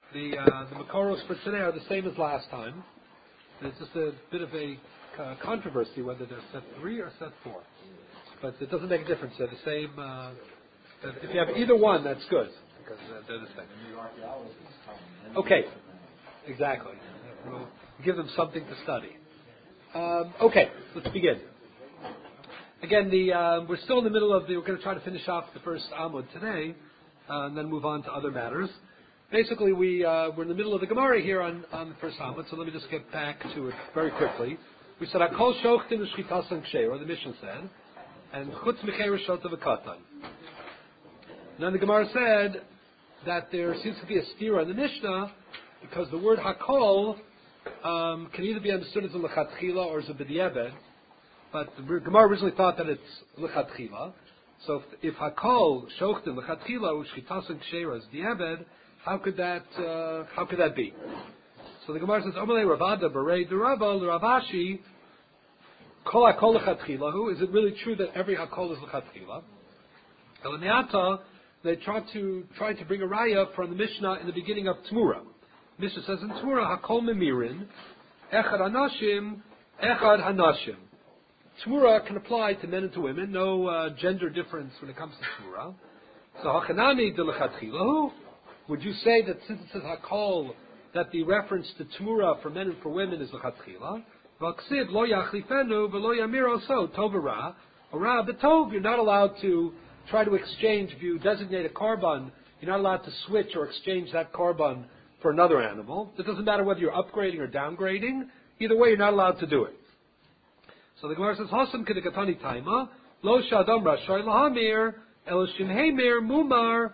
The Makoros for today are the same as last time. There's just a bit of a controversy whether they're set 3 or set 4. But it doesn't make a difference. They're the same. If you have either one, that's good, because they're the same. Okay, exactly. We'll give them something to study. Okay, let's begin. Again, we're still in the middle of we're going to try to finish off the first Amud today, and then move on to other matters. Basically, we're in the middle of the Gemara here on the first Amud, so let me just get back to it very quickly. We said, Hakol shochtim v'shchitasan ksheira, the Mishnah said, and chutz mechei reshot v'katan. Then the Gemara said that there seems to be a stira in the Mishnah, because the word Hakol can either be understood as a lechatchila or as a b'di'eved, but the Gemara originally thought that it's lechatchila. So if Hakol shochtim lechatchila u'shchitasan ksheira is di'eved, how could that be? So the Gemara says, Omalei Ravada Barei Derava L'Ravashi Kol Hakol Lechatchilahu. Is it really true that every Hakol is Lechatchila? Elamiata, they tried to bring a raya from the Mishnah in the beginning of Tmura. Mishnah says in Tmura, Hakol Memirin Echad Hanashim Echad Hanashim. Tmura can apply to men and to women, no gender difference when it comes to Tmura. So Hachanami De Lechatchilahu. Would you say that since it says Hakol, that the reference to Tmura for men and for women is L'chatchila? V'aksiv lo yachlifenu v'lo yamir oso tov v'ra, ra b'tov. You're not allowed to try to exchange. If you designate a korban, you're not allowed to switch or exchange that korban for another animal. It doesn't matter whether you're upgrading or downgrading. Either way, you're not allowed to do it. So the Gemara says, Hasam kedekatani taima, lo shadam rashoy lahamir, el shimheimir mumar,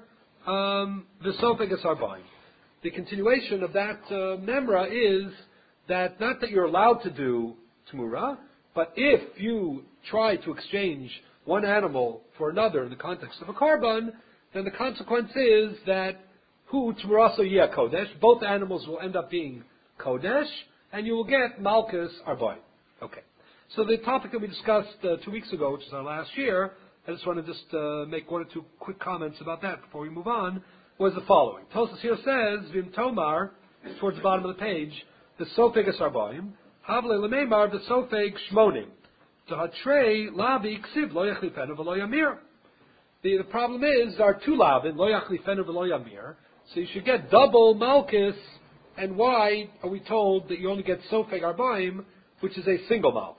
v'sofegas arba'im. The continuation of that memra is that not that you're allowed to do Tmura, but if you try to exchange one animal for another in the context of a korban, then the consequence is that hu Tmuraso yeh kodesh, both animals will end up being kodesh, and you will get malchus arba'im. Okay. So the topic that we discussed 2 weeks ago, which is our last year, I just want to make one or two quick comments about that before we move on, was the following. Tosas here says, Vim Tomar, towards the bottom of the page, the Sofeg Asarbaim, Havle Lememar, the Sofeg Shmonim, Tahatrei Lavi Ksiv, Lo Yachlifenu V'lo Yamir. The problem is, there are two Lavin, Lo Yachlifenu V'lo Yamir, so you should get double Malchus, and why are we told that you only get Sofeg Arbaim, which is a single Malchus?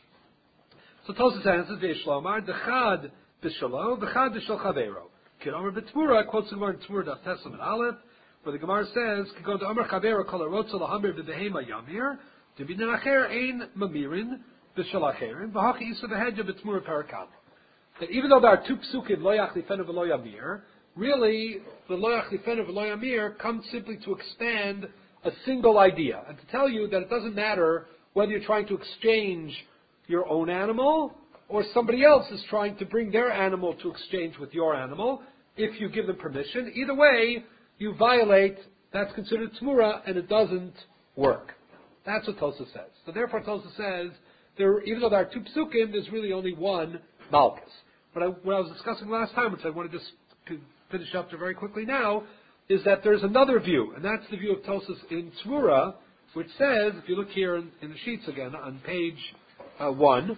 So Tosas answers, Ve'eshlomar, Dechad B'shalo, Dechad B'shal Chavero. Kidomer B'Tmura, quotes the Gemara in Tmura Daf Tesam and Aleph, where the Gemara says, Kigon D'Omer Chavero Kol HaRotza L'Hamir V'Behema Yamir, D'Binin Acher Ein Mamirin, B'Shal Acherin, V'Hachi Isa V'Hedja B'Tmura Parakam. That even though there are two psukim, Lo Yachlifenu V'Lo Yamir, really, the Lo Yachlifenu V'Lo Yamir comes simply to expand a single idea, and to tell you that it doesn't matter whether you're trying to exchange your own animal, or somebody else is trying to bring their animal to exchange with your animal, if you give them permission. Either way, you violate, that's considered Tmura, and it doesn't work. That's what Tosa says. So therefore Tosa says, even though there are two psukim, there's really only one Malchus. What I was discussing last time, which I want to just finish up to very quickly now, is that there's another view, and that's the view of Tosas in Tmura, which says, if you look here in the sheets again, on page 1,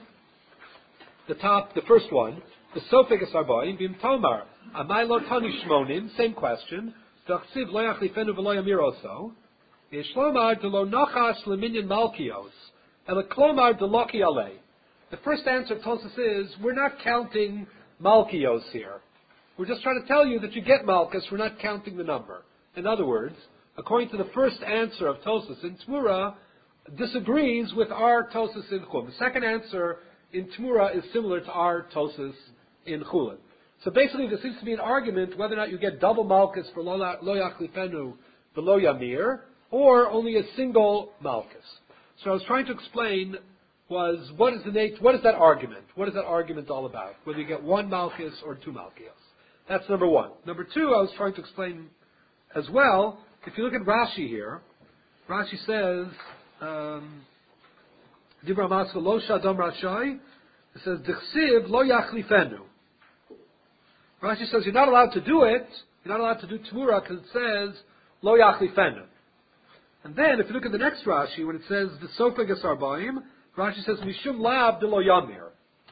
the first one, the Sofegas Arbaim, Bim Tomar, Amai Lo Tani Shmonim, same question, Dachsiv Lo Yachlifenu V'Lo Yamir Oso, Yeshlomar D'Lo Nochas L'Minyan Malkios, Ela Klomar D'Loki Alei. The first answer of Tosas is, we're not counting Malkios here. We're just trying to tell you that you get Malchus, we're not counting the number. In other words, according to the first answer of Tosas in Tmura, disagrees with our Tosas in Chum. The second answer in Tmura is similar to our Tosas in Chulin. So basically there seems to be an argument whether or not you get double Malchus for Lo Yachlifenu V'Lo Yamir, or only a single Malchus. So I was trying to explain what is that argument? What is that argument all about? Whether you get one Malchus or two Malchios. That's number one. Number two, I was trying to explain as well, if you look at Rashi here, Rashi says, Dibra Maska Lo Shadam Rashai, it says, Dechsiv Lo Yachlifenu. Rashi says you're not allowed to do it, you're not allowed to do Tmura, because it says, lo yachlifenu. And then, if you look at the next Rashi, when it says v'sofeg esarbaim, Rashi says mishum lab de lo yamir.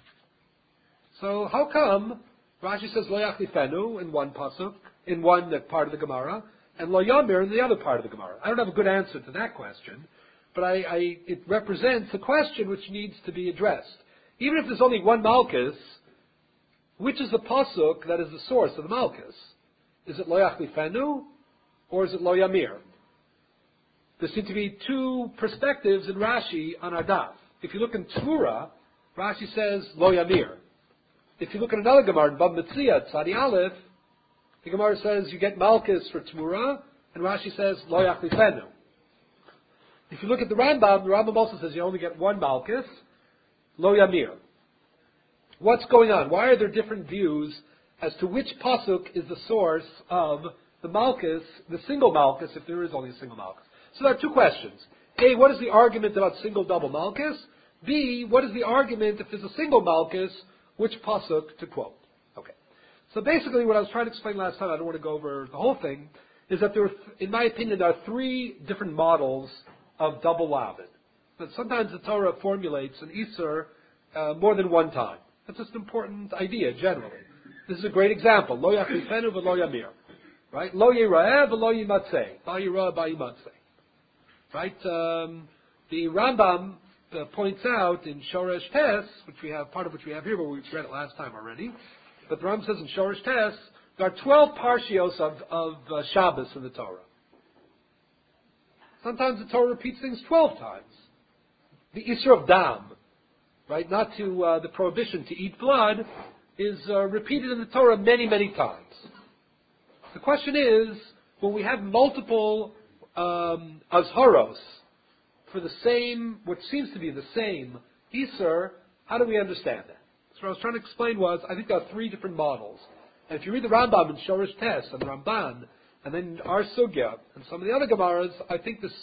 So how come Rashi says lo yachlifenu in one pasuk, in one part of the Gemara, and lo yamir in the other part of the Gemara? I don't have a good answer to that question, but it represents a question which needs to be addressed. Even if there's only one Malchus, which is the pasuk that is the source of the Malchus? Is it lo yachlifenu, or is it lo yamir? There seem to be two perspectives in Rashi on our daf. If you look in Tzura, Rashi says lo yamir. If you look at another Gemara in Bab Metzia, Tzadi Aleph, the Gemara says you get Malchus for Tzura, and Rashi says lo yachlifenu. If you look at the Rambam also says you only get one Malchus, lo yamir. What's going on? Why are there different views as to which pasuk is the source of the Malchus, the single Malchus, if there is only a single Malchus? So there are two questions. A, what is the argument about single double Malchus? B, what is the argument if there's a single Malchus, which pasuk to quote? Okay. So basically what I was trying to explain last time, I don't want to go over the whole thing, is that in my opinion, there are three different models of double lavin. But sometimes the Torah formulates an Isur more than one time. That's just an important idea, generally. This is a great example. Lo yachlifenu v'lo yamir. Right? Lo yira'eh v'lo yimatzeh. Ba yira'eh ba yimatzeh. Right? The Rambam points out in Shoresh Tes, part of which we have here, but we read it last time already. But the Rambam says in Shoresh Tes, there are 12 parshios of Shabbos in the Torah. Sometimes the Torah repeats things 12 times. The Isur of Dam, right? Not to the prohibition to eat blood, is repeated in the Torah many, many times. The question is, when we have multiple azharos for the same, what seems to be the same Isur, how do we understand that? So what I was trying to explain was, I think there are three different models. And if you read the Rambam in Shoresh Tes and the Ramban, and then our Sugya and some of the other Gemaras, I think this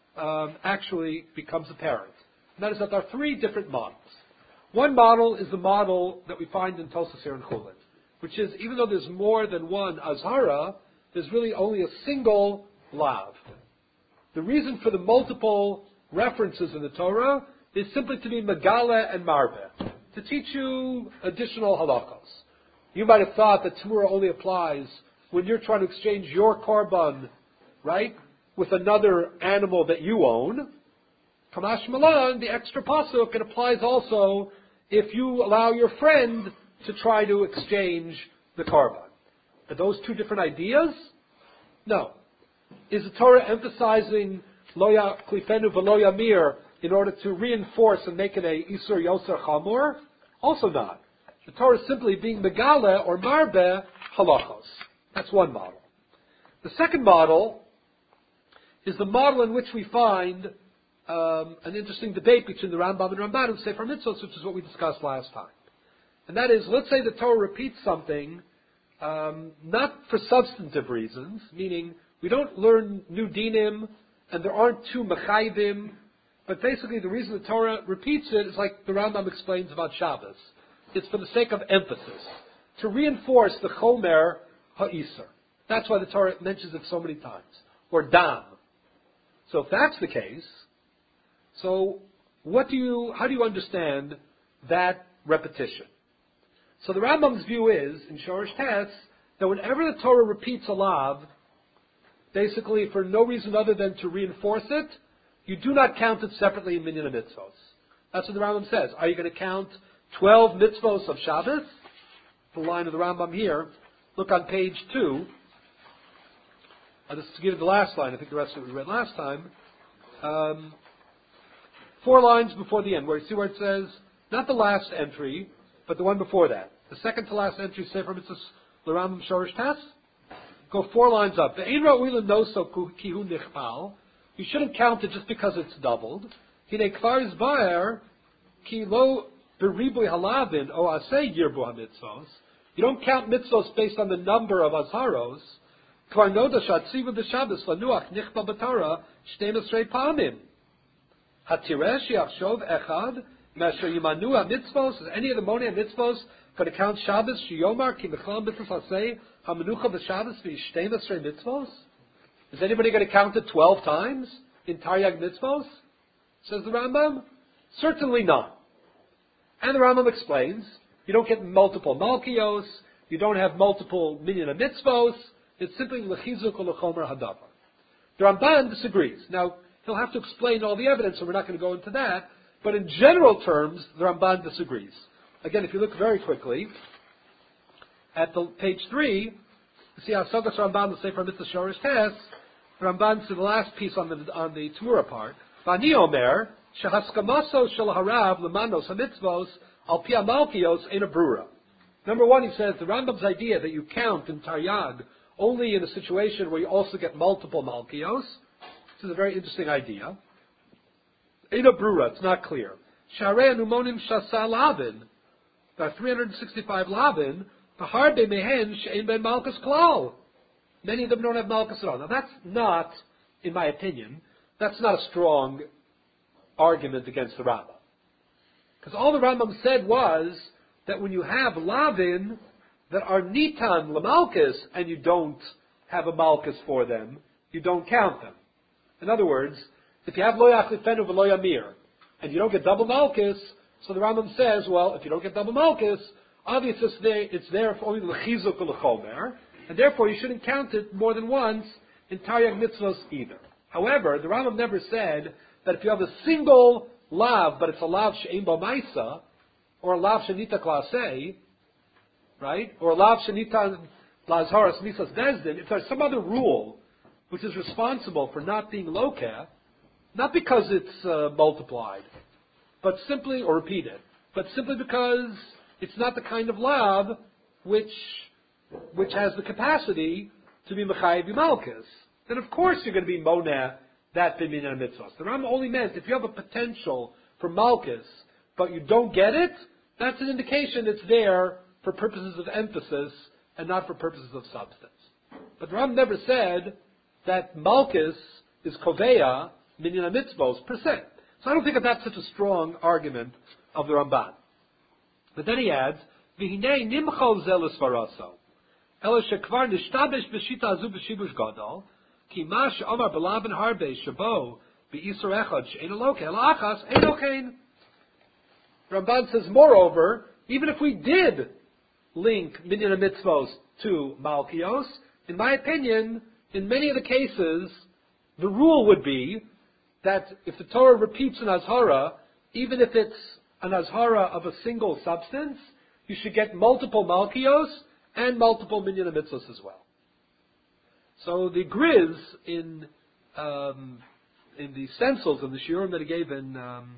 actually becomes apparent. And that is that there are three different models. One model is the model that we find in Tosafos here in Chulin, which is, even though there's more than one azhara, there's really only a single lav. The reason for the multiple references in the Torah is simply to be megala and marbe, to teach you additional halachos. You might have thought that Tumura only applies when you're trying to exchange your korban, right, with another animal that you own. Kamash Malan, the extra pasuk, it applies also if you allow your friend to try to exchange the korban. Are those two different ideas? No. Is the Torah emphasizing lo yachlifenu v'lo yamir in order to reinforce and make it a Isur Yoser Chamor? Also not. The Torah is simply being megale or marbe halachos. That's one model. The second model is the model in which we find an interesting debate between the Rambam and Ramban and Sefer Mitzvos, which is what we discussed last time. And that is, let's say the Torah repeats something, not for substantive reasons, meaning we don't learn new dinim, and there aren't two mechayvim, but basically the reason the Torah repeats it is like the Rambam explains about Shabbos. It's for the sake of emphasis, to reinforce the chomer ha'isur. That's why the Torah mentions it so many times. Or dam. So if that's the case, so how do you understand that repetition? So the Rambam's view is, in Shoresh Tes, that whenever the Torah repeats a lav, basically for no reason other than to reinforce it, you do not count it separately in Minyan Mitzvos. That's what the Rambam says. Are you going to count 12 mitzvos of Shabbos? The line of the Rambam here. Look on page 2. Just to give you the last line, I think the rest of it we read last time. 4 lines before the end, where you see where it says, not the last entry, but the one before that. The second to last entry, Sefer Mitzvos, the Rambam Shoresh Tes. Go 4 lines up. You shouldn't count it just because it's doubled. You don't count mitzvos based on the number of azharos. Is any of the Monei mitzvos going to count Shabbos? Shiyomar ki b'chol mitzvos hasei hamenucha b'Shabbos v'yishtei mitzvos. Is anybody going to count it 12 times in Taryag Mitzvos? Says the Rambam. Certainly not. And the Rambam explains, you don't get multiple Malkios, you don't have multiple Minyan Mitzvos, it's simply L'chizuk L'chomer Hadavar. The Ramban disagrees. Now, he'll have to explain all the evidence, so we're not going to go into that, but in general terms, the Ramban disagrees. Again, if you look very quickly at page 3, you see how Sogas Ramban, the Sefer Mitzvah Shorish Tes, the Ramban said the last piece on the Tamura part, Vani Omer, Shehaskamaso Shel Harav Lemanos HaMitzvos Al Pi HaMalkios Ein a Brura. Number one, he says, the Rambam's idea that you count in Taryag only in a situation where you also get multiple Malkios, this is a very interesting idea. Ein a Brura, it's not clear. Sharei Anumonim Shasa Lavin, there are 365 Lavin, V'harbe Mehen She'ein Ben Malkus Klal. Many of them don't have Malkus at all. Now that's not, in my opinion, that's not a strong argument against the Rambam. Because all the Rambam said was that when you have Lavin that are Nitan Lamalkus and you don't have a Malkus for them, you don't count them. In other words, if you have Lo Yachlifenu V'Lo Yamir and you don't get double Malkus, so the Rambam says, well, if you don't get double Malkus, obviously it's there for only L'chizuk L'chomer, and therefore you shouldn't count it more than once in Taryag Mitzvos either. However, the Rambam never said that if you have a single lav, but it's a lav she'ein bo maisa, or a lav shenita klasei, right, or a lav shenita lazharas misas bezdin, if there's some other rule which is responsible for not being lokeh, not because it's multiplied, but simply, or repeated, but simply because it's not the kind of lav which has the capacity to be mechayev malchus, then of course you're going to be moneh that b'minyan mitzvahs. The Rambam only meant if you have a potential for malchus, but you don't get it, that's an indication it's there for purposes of emphasis and not for purposes of substance. But the Rambam never said that malchus is koveya minyan mitzvahs per se. So I don't think that that's such a strong argument of the Ramban. But then he adds, v'hinei nimchol zelis varaso, elo shekvar nishtabesh b'shita azu b'shibush gadol, ki ma she'omar b'laben harbe shabo b'isur echad she'en aloke el achas ein okein. Ramban says, moreover, even if we did link minyan mitzvos to malkios, in my opinion, in many of the cases, the rule would be that if the Torah repeats an azhara, even if it's an azhara of a single substance, you should get multiple malkios and multiple minyan mitzvos as well. So the Griz in the stencils of the shiurim that he gave in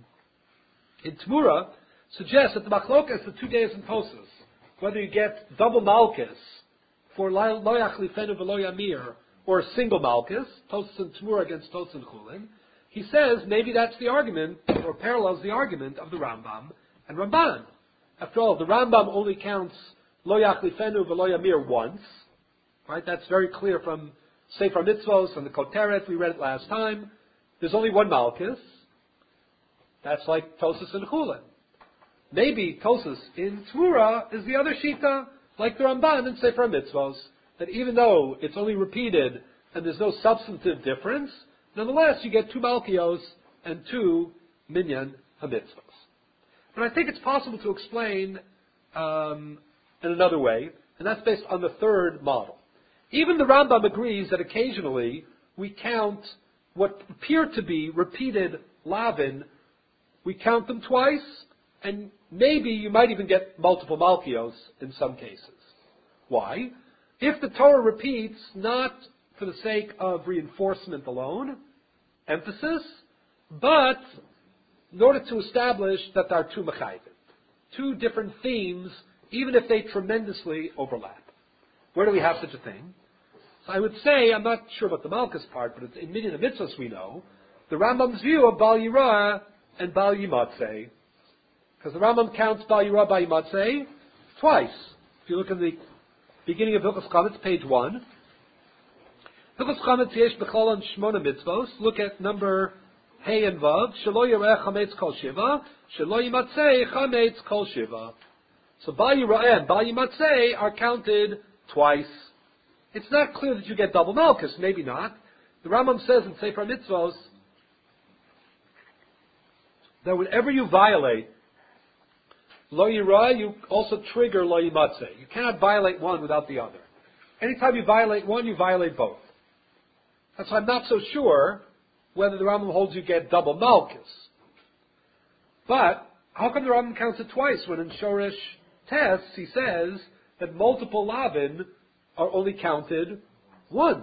Tmura suggests that the machlokas, the 2 days in Tosas, whether you get double malchus for lo yachlifenu v'lo yamir or a single malchus, Tosas and Tmura against Tosas and Chulin, he says maybe that's the argument, or parallels the argument of the Rambam and Ramban. After all, the Rambam only counts lo yachlifenu v'lo yamir once, right? That's very clear from Sefer Mitzvos and the Koteret. We read it last time. There's only one malchus. That's like Tosas and Chulin. Maybe Tosas in Tmura is the other shita, like the Ramban in Sefer Mitzvos, that even though it's only repeated and there's no substantive difference, nonetheless you get 2 malkios and 2 minyan hamitzvos. But I think it's possible to explain in another way, and that's based on the third model. Even the Rambam agrees that occasionally we count what appear to be repeated lavin, we count them twice, and maybe you might even get multiple malkios in some cases. Why? If the Torah repeats not for the sake of reinforcement alone, emphasis, but in order to establish that there are 2 mechayvim, 2 different themes, even if they tremendously overlap. Where do we have such a thing? So I would say, I'm not sure about the Malchus part, but it's in Minyan Mitzvos we know, the Rambam's view of Bal Yirah and Bal Yimatzeh. Because the Rambam counts Bal Yirah, Bal Yimatzeh twice. If you look in the beginning of Hilchos Chametz, page 1, Hilchos Chametz yesh b'cholon shmona mitzvos. Look at number Hey and Vav. Shelo yireh chametz kol shiva. Shelo yimatzeh chametz kol shiva. So Bal Yirah and Bal Yimatzeh are counted twice. It's not clear that you get double malchus, maybe not. The Rambam says in Sefer Mitzvos that whenever you violate Lo Yirah, you also trigger Lo Yimatzeh. You cannot violate one without the other. Anytime you violate one, you violate both. That's why I'm not so sure whether the Rambam holds you get double Malchus. But how come the Rambam counts it twice when in Shoresh Tes he says that multiple Lavin are only counted once?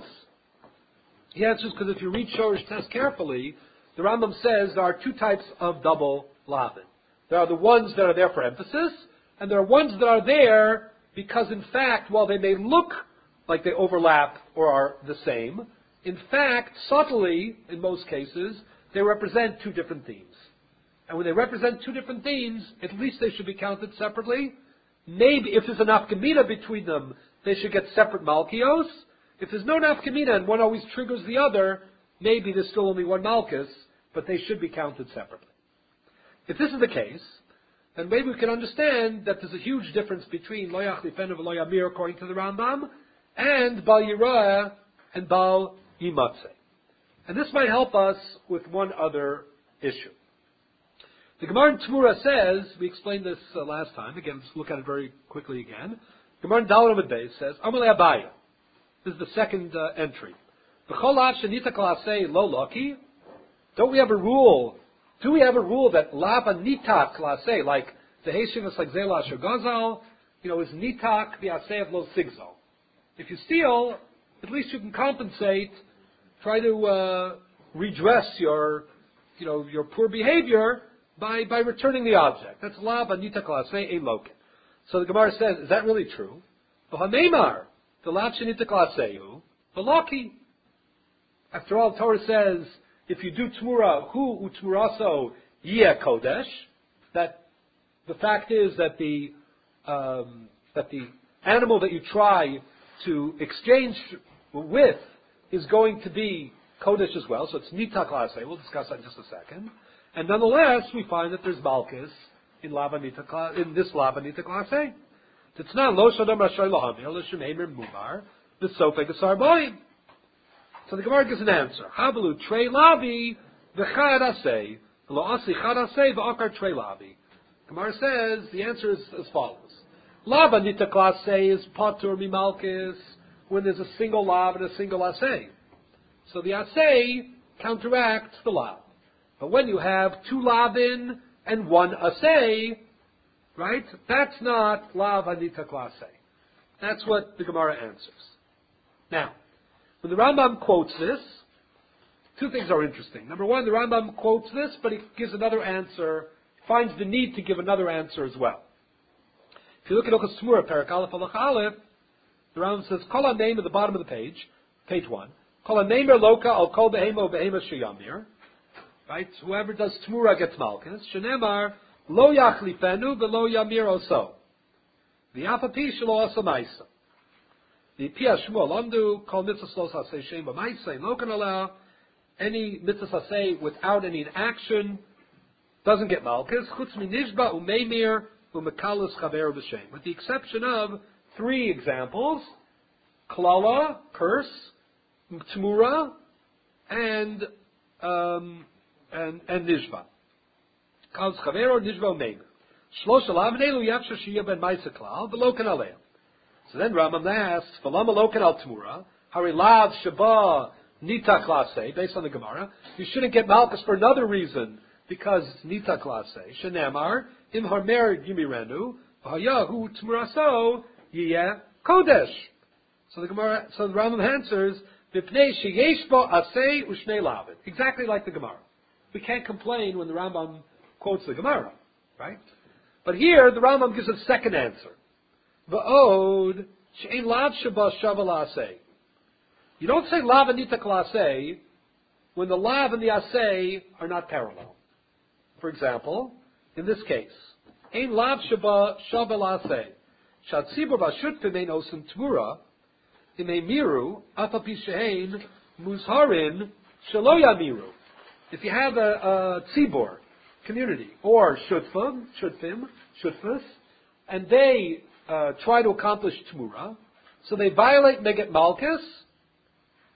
He answers because if you read Shoresh Tes carefully, the Rambam says there are two types of double Lavin. There are the ones that are there for emphasis, and there are ones that are there because, in fact, while they may look like they overlap or are the same, in fact, subtly, in most cases, they represent two different themes. And when they represent two different themes, at least they should be counted separately. Maybe, if there's a nafkamina between them, they should get separate malchios. If there's no nafkamina and one always triggers the other, maybe there's still only one malchus, but they should be counted separately. If this is the case, then maybe we can understand that there's a huge difference between Lo Yachlifenu v'Lo Yamir according to the Rambam, and Bal Yirah and Bal Yimatzeh. And this might help us with one other issue. The Gemara in Tmura says, we explained this last time, again, let's look at it very quickly again. Gemara in Daled Amud Beis says, Amalei Abaya. This is the second entry. B'chol av shenita klasei lo loki. Don't we have a rule? Do we have a rule that lava nitak klasei, like the Heshivas like Zela Shogazal, is nitak v'asei of lo sigzo. If you steal, at least you can compensate, try to redress your poor behavior by returning the object. That's lava nitak klasei ein lokin. So the Gemara says, is that really true? V'hameimar, the lav shenita klaseihu, v'loki. After all, Torah says, if you do Tmura, hu utmuraso yeh kodesh, that the fact is that the animal that you try to exchange with is going to be kodesh as well, so it's nita klasei. We'll discuss that in just a second. And nonetheless, we find that there's malchus in this lava nita klasei. Titnan lo shodam rashay lahamir l'shemeimer mumar v'sofeg asar boim. So the Gemara gives an answer. Habalu trei lavi v'chad asei lo asi chad asei v'akar trei lavi. Gemara says the answer is as follows: Lava nita klasei is patur mimalkis when there's a single lav and a single asei. So the asei counteracts the lav. But when you have two lavin and one asei, right? That's not lav nita klasei. That's what the Gemara answers. Now, when the Rambam quotes this, two things are interesting. Number one, the Rambam quotes this, but he gives another answer, finds the need to give another answer as well. If you look at Ilchos Tmura, Perek Aleph Halach Aleph, the Rambam says, Kol HaNeim at the bottom of the page 1, Kol HaNeim Loka Al Kol Behemo Behema Sheyamir, right? Whoever does Tmura gets Malchus. Shenemar Lo Yachlifenu V'Lo Yamir Oso. V'Afapi Shelo Osa Maisa. The Pia Shmuel Amdu called mitzvah slos hasei shem b'maisei lokan aleh. Any mitzvah hasei without any action doesn't get malchus. Chutz minishba umeimir umekalas chaver b'shem. With the exception of three examples: klala, curse, tmura, and nishba. Kalas chaver nishba umeimir. Shlosh alav neilu yafsha shiyah ben ma'isa klal v'lokan aleh. So then Rambam asks, "V'lama loken al tmura, harilav shaba nita klasei." Based on the Gemara, you shouldn't get malchus for another reason because it's nita klasei. Shenamar im harmer yimirenu v'hayahu tmuraso yiyeh kodesh. So the Rambam answers, "V'pnei sheyesh bo asei u'shnei lavin." Exactly like the Gemara. We can't complain when the Rambam quotes the Gemara, right? But here the Rambam gives a second answer. V'od she'ein lav sheba shava la'asei. You don't say lav anita klasei when the lav and the asei are not parallel. For example, in this case, ein lav sheba shava la'asei. Shatzibur b'shutfim ein osim tmura imei miru afapi she'ein muzharin shelo yamiru. If you have a tzibur community or shutfas, and they try to accomplish tmura, so they violate Meget Malchus,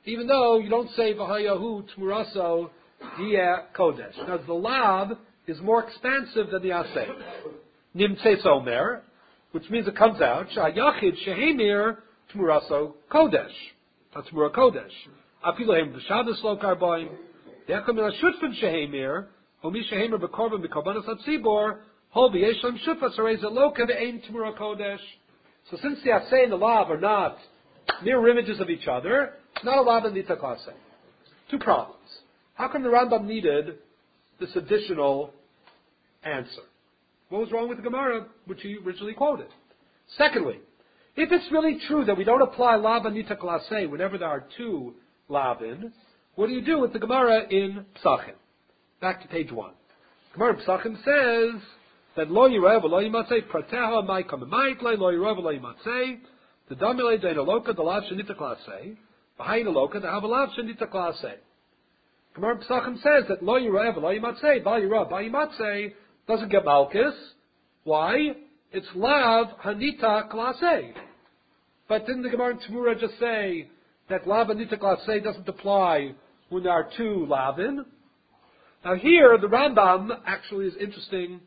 even though you don't say v'hayahu tmuraso diya kodesh. Because the lav is more expansive than the asay. Nimtzeis omer, which means it comes out, sha'yachid shehemir tmuraso kodesh. Tmura kodesh. Afilohim b'shabbos lo karboim, de'echam il ha'shutfin shehemir, omi shehemir b'korban b'korbanos hatzibor, hol b'yeshlam shutfas harei lo kave'ein tmura kodesh. So since the asay and the lav are not mirror images of each other, it's not a lav and nita klasei. Two problems. How come the Rambam needed this additional answer? What was wrong with the Gemara, which he originally quoted? Secondly, if it's really true that we don't apply lav and nita klasei whenever there are two lavin, what do you do with the Gemara in Psachim? Back to page 1. Gemara in Psachim says that lo yirav lo yimatzei prateha ma'ikam ma'itlei lo yirav lo yimatzei the damile deina loka the lav shenita klasei v'haina loka the havalav shenita klasei. Gemara in Psachim says that lo yirav lo yimatzei ba yirav ba yimatzei doesn't get malchus. Why? It's lav hanita klasei. But didn't the Gemara in Tamura just say that lav hanita klasei doesn't apply when there are two lavin? Now here the Rambam actually is interesting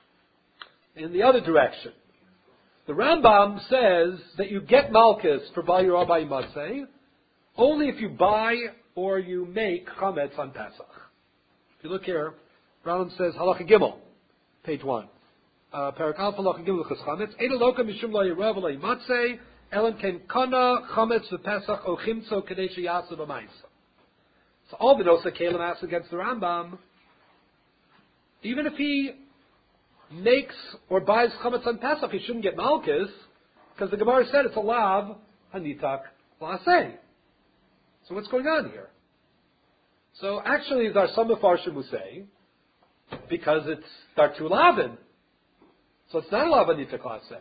in the other direction. The Rambam says that you get malchus for ba yirav ba yimatzei only if you buy or you make chametz on Pesach. If you look here, Rambam says halacha gimel. Page 1. Parak Alpha Locha Gimel Chametz. Edo Loka Mishum Lo Yirav Lo Yimatzei Elam Ken Kana Chametz VePesach O Chimtzo Kadei Sheyasa B'Maisa. So all the Nosa Kalim asks against the Rambam, even if he makes or buys Chametz on Pesach, he shouldn't get Malchus, because the Gemara said it's a Lav Hanitak Lasei. So what's going on here? So actually there are some Mefarshim who say, because it's Dartu Lavin. So it's not a Lav Anita Klasei.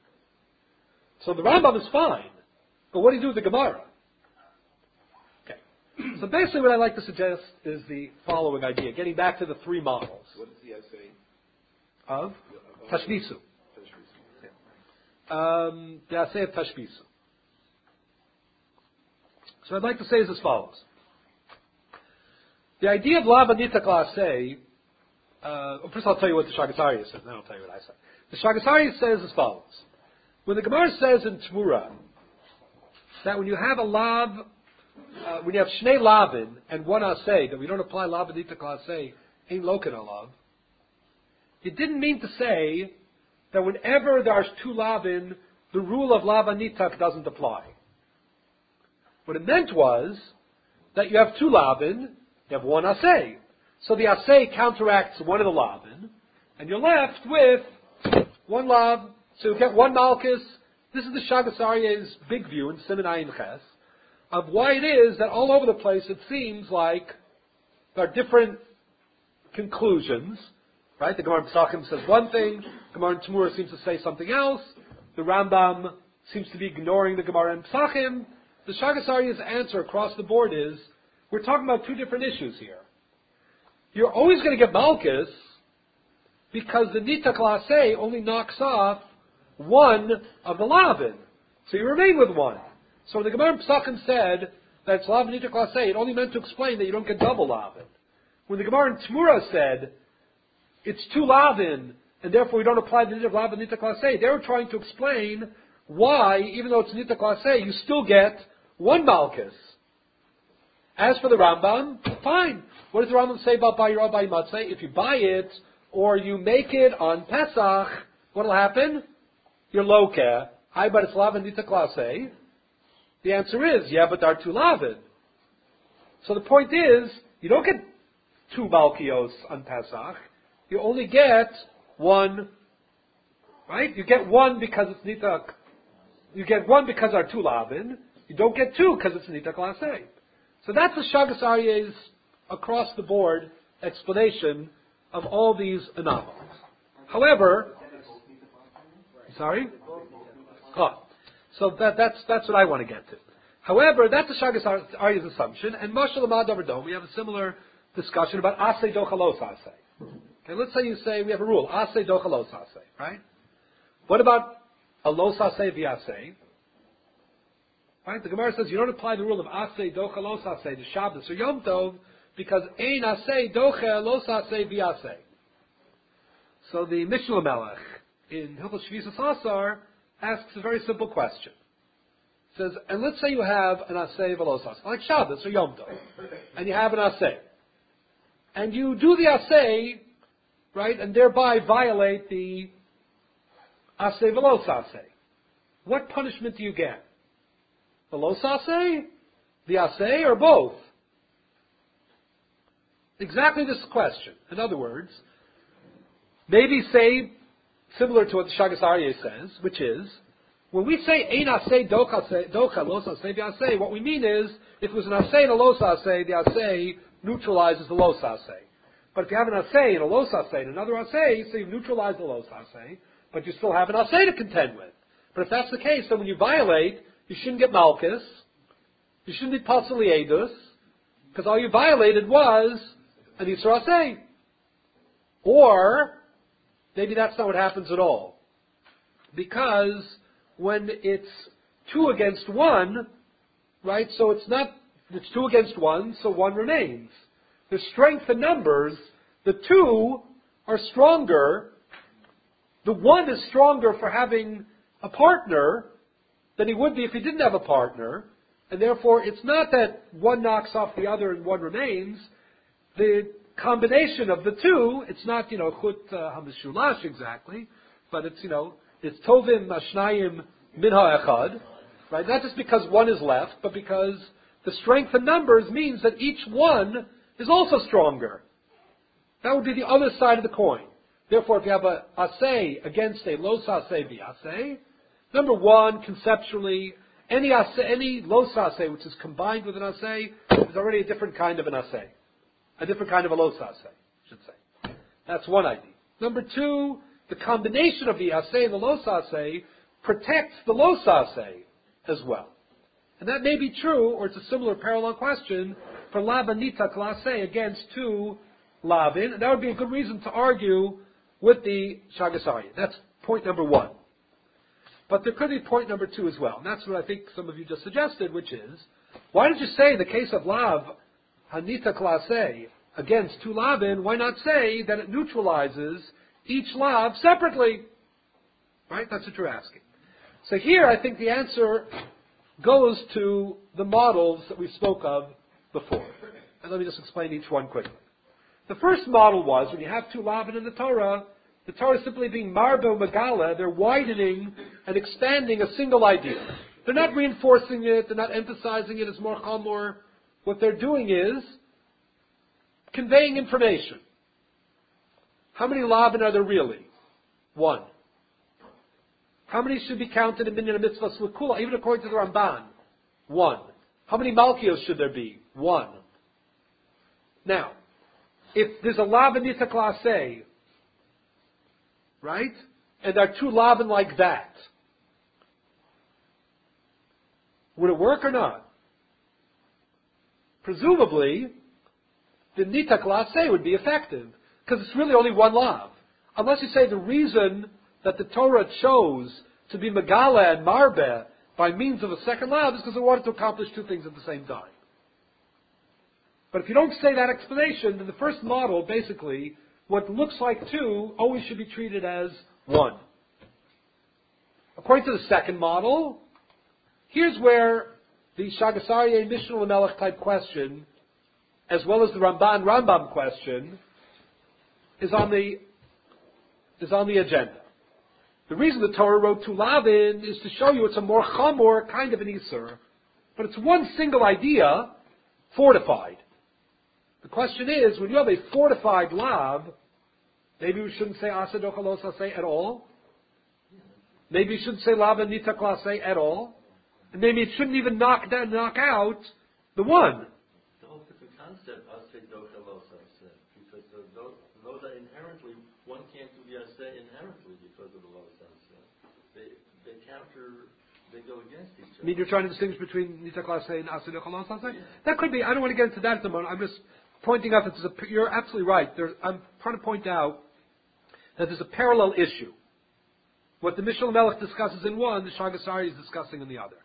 So the Rambam is fine. But what do you do with the Gemara? Okay. So basically what I'd like to suggest is the following idea, getting back to the three models. What is the essay? Of Tashbisu. The essay of Tashbisu. So I'd like to say is as follows. The idea of Lav Anita Klasei, first I'll tell you what the Shagasari says, then I'll tell you what I say. The Shagasari says as follows. When the Gemara says in Tmura that when you have a lav, when you have Shnei Lavin and one Asay, that we don't apply Lav Anita Klasei, Ein Loken Alav, it didn't mean to say that whenever there's two Lavin, the rule of Lav Anita doesn't apply. What it meant was that you have two Lavin, you have one Asay. So the Asay counteracts one of the Lavin, and you're left with one Lav, so you get one Malchus. This is the Shagas Aryeh's big view in Siman Ayin Ches, of why it is that all over the place it seems like there are different conclusions, right? The Gemara in Pesachim says one thing, the Gemara in Tamura seems to say something else, the Rambam seems to be ignoring the Gemara in Pesachim. The Shagas Aryeh's answer across the board is, we're talking about two different issues here. You're always going to get Malchus because the Nita Klasei only knocks off one of the Lavin. So you remain with one. So when the Gemara in Pesachim said that it's Lavin Nita Klasei, it only meant to explain that you don't get double Lavin. When the Gemara in Tamura said it's two Lavin and therefore we don't apply the Nita Lavin Nita Klasei, they were trying to explain why, even though it's Nita Klasei, you still get one Malchus. As for the Rambam, fine. What does the Rambam say about Ba Yirav Ba Yimatzei? If you buy it or you make it on Pesach, what will happen? You're Lokeh. Hi, but it's Lavin Nita Klasei. The answer is, yeah, but there are two Lavin. So the point is, you don't get two Malchios on Pesach. You only get one, right? You get one because it's Nita. You get one because there are two Lavin. You don't get two because it's Nita Klasei. So that's the Shagas Aryeh's across-the-board explanation of all these anomalies. However, sorry? Oh, so that's what I want to get to. However, that's the Shagas Aryeh's assumption, and Mashal Amad Averdom, we have a similar discussion about Asay Dochalos Asay. Okay, let's say you say, we have a rule, Asay Dochalos Asay, right? What about a Los Asay V'Asay? Right? The Gemara says you don't apply the rule of asay, docha, los asay to Shabbos or Yom Tov because ein asay, docha, los asay, v'asay. So the Mishnah Melech in Hilchos Shvisas Asar asks a very simple question. It says, and let's say you have an asay v'los asay, like Shabbos or Yom Tov, and you have an asay, and you do the asay, right, and thereby violate the asay v'los asay. What punishment do you get? The los asay, the asay, or both? Exactly this question. In other words, maybe say, similar to what the Shagas Aryeh says, which is, when we say ein asay docha los asay v'asay, what we mean is, if it was an asay and a los asay, the asay neutralizes the los asay. But if you have an asay and a los asay and another asay, so you've neutralized the los asay, but you still have an asay to contend with. But if that's the case, then when you violate, you shouldn't get malchus, you shouldn't be pasuli edus, because all you violated was an isur asay. Or maybe that's not what happens at all. Because when it's 2 against 1, right, so it's 2 against 1, so 1 remains. There's strength in numbers. The 2 are stronger. The 1 is stronger for having a partner than he would be if he didn't have a partner. And therefore, it's not that 1 knocks off the other and 1 remains. The combination of the 2, it's not, chut hamishulash exactly, but it's, it's tovim mashnayim min ha'echad, right? Not just because 1 is left, but because the strength in numbers means that each 1 is also stronger. That would be the other side of the coin. Therefore, if you have a asay against a los asay v'asay, number 1, conceptually, any los asay which is combined with an asay is already a different kind of an asay. A different kind of a los asay, I should say. That's one idea. Number 2, the combination of the asay and the los asay protects the los asay as well. And that may be true, or it's a similar parallel question, for lavanita klasay against 2 lavin. And that would be a good reason to argue with the Shagas Aryeh. That's point number 1. But there could be point number 2 as well. And that's what I think some of you just suggested, which is, why did you say in the case of lav, hanita klasay, against 2 lavin, why not say that it neutralizes each lav separately? Right? That's what you're asking. So here I think the answer goes to the models that we spoke of before. And let me just explain each one quickly. The first model was, when you have 2 lavin in the Torah is simply being marbo megala, they're widening and expanding a single idea. They're not reinforcing it, they're not emphasizing it as more chamor. What they're doing is conveying information. How many lavin are there really? 1. How many should be counted in minyan mitzvah l'kula, even according to the Ramban? 1. How many malkios should there be? 1. Now, if there's a lavin nita klasei, right, and there are 2 lavin like that, would it work or not? Presumably, the nita klasei would be effective, because it's really only 1 lav. Unless you say the reason that the Torah chose to be megala and marbe by means of a second lav is because it wanted to accomplish 2 things at the same time. But if you don't say that explanation, then the first model, basically, what looks like 2 always should be treated as 1. According to the second model, here's where the Shagas Aryeh Mishnah Lamelech type question, as well as the Rambam question, is on the agenda. The reason the Torah wrote 2 lavin is to show you it's a more chamor kind of an isur, but it's 1 single idea, fortified. The question is, when you have a fortified lav, maybe we shouldn't say asa docha los asay at all. Maybe you shouldn't say lav and nita klasay at all. And maybe it shouldn't even knock out the 1. The whole different concept, asa docha los asay, because those are inherently, one can't do the asay inherently because of the los asay. They counter. They go against each other. I mean, you're trying to distinguish between nita klasay and asa docha los asay? Yeah. That could be. I don't want to get into that at the moment. I'm just pointing out that you're absolutely right. I'm trying to point out that there's a parallel issue. What the Mishnah Melech discusses in one, the Shagas Aryeh is discussing in the other.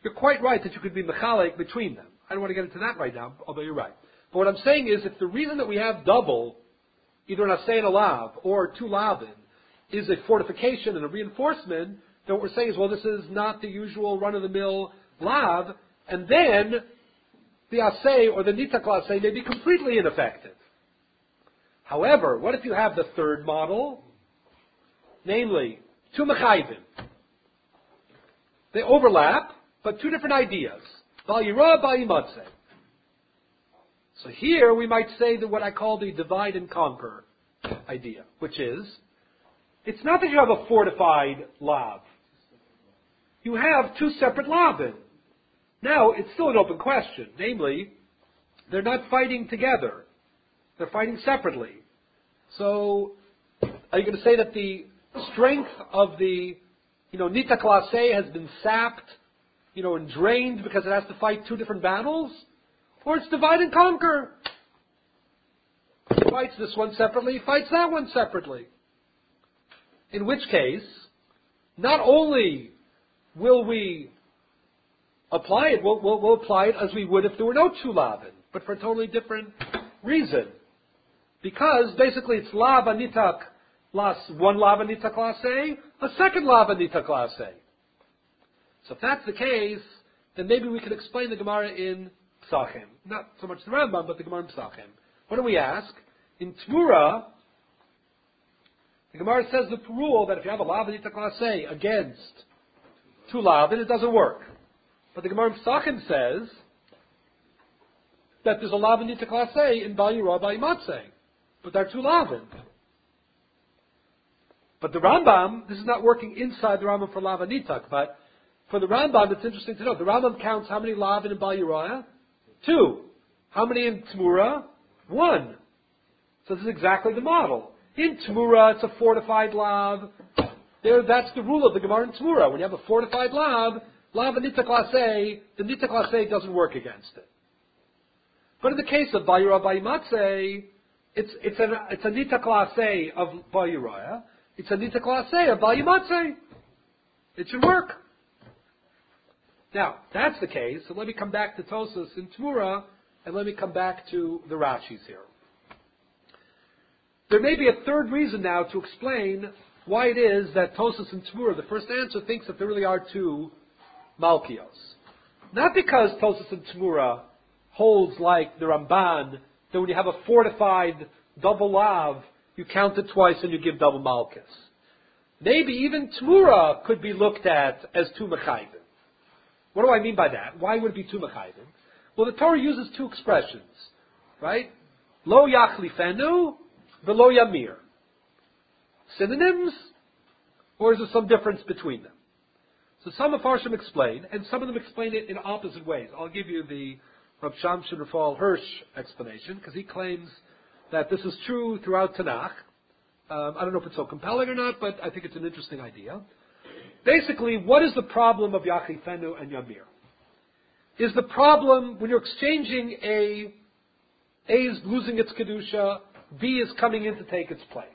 you're quite right that you could be mechalek between them. I don't want to get into that right now, although you're right. But what I'm saying is, if the reason that we have double, either an asay and a lav, or two lavin, is a fortification and a reinforcement, then what we're saying is, well, this is not the usual run-of-the-mill lav, and then the asay or the nitak asay may be completely ineffective. However, what if you have the third model, namely, two mechayvim? They overlap, but two different ideas. Bal yirah, bal yimatzeh. So here we might say that what I call the divide and conquer idea, which is, it's not that you have a fortified lav. You have two separate lavin. Now, it's still an open question. Namely, they're not fighting together. They're fighting separately. So, are you going to say that the strength of the, Nita Klasei has been sapped, and drained because it has to fight two different battles? Or it's divide and conquer. It fights this one separately, fights that one separately. In which case, not only will we apply it, we'll apply it as we would if there were no two lavin, but for a totally different reason. Because basically it's lav anitak las one lav anitak lasei, a second lav anitak lasei. So if that's the case, then maybe we could explain the Gemara in Psachim. Not so much the Rambam, but the Gemara in Psachim. What do we ask? In Tmura, the Gemara says the rule that if you have a lav anitak lasei against two lavin, it doesn't work. But the Gemara in Psachim says that there's a lav anitak lasei in Bal Yirah, Bal Yimatzeh. But there are two lavin. But the Rambam, this is not working inside the Rambam for lav anitak, but for the Rambam, it's interesting to know. The Rambam counts how many lavin in Bal Yirah? 2. How many in Tmura? 1. So this is exactly the model. In Tmura, it's a fortified lav. That's the rule of the Gemara in Tmura. When you have a fortified lav anitak lasei, the nitak lasei doesn't work against it. But in the case of Bal Yirah, Bal Yimatzeh, it's a nitak lasei of Bal Yirah. It's a nitak lasei of Bal Yimatzeh. It should work. Now, that's the case, so let me come back to Tosas in Tmura, and let me come back to the Rashis here. There may be a third reason now to explain why it is that Tosas in Tmura, the first answer, thinks that there really are two Malkios. Not because Tosas in Tmura holds like the Ramban, that when you have a fortified double lav, you count it twice and you give double Malchus. Maybe even Tmura could be looked at as two Mechayvim. What do I mean by that? Why would it be two Mechayvim? Well, the Torah uses two expressions, right? Lo yachlifenu, velo yamir. Synonyms, or is there some difference between them? So some of Farshim explain, and some of them explain it in opposite ways. I'll give you the Rav Shamshon Rafal Hirsch explanation, because he claims that this is true throughout Tanakh. I don't know if it's so compelling or not, but I think it's an interesting idea. Basically, what is the problem of Yachifenu and Yamir? Is the problem, when you're exchanging A is losing its Kedusha, B is coming in to take its place.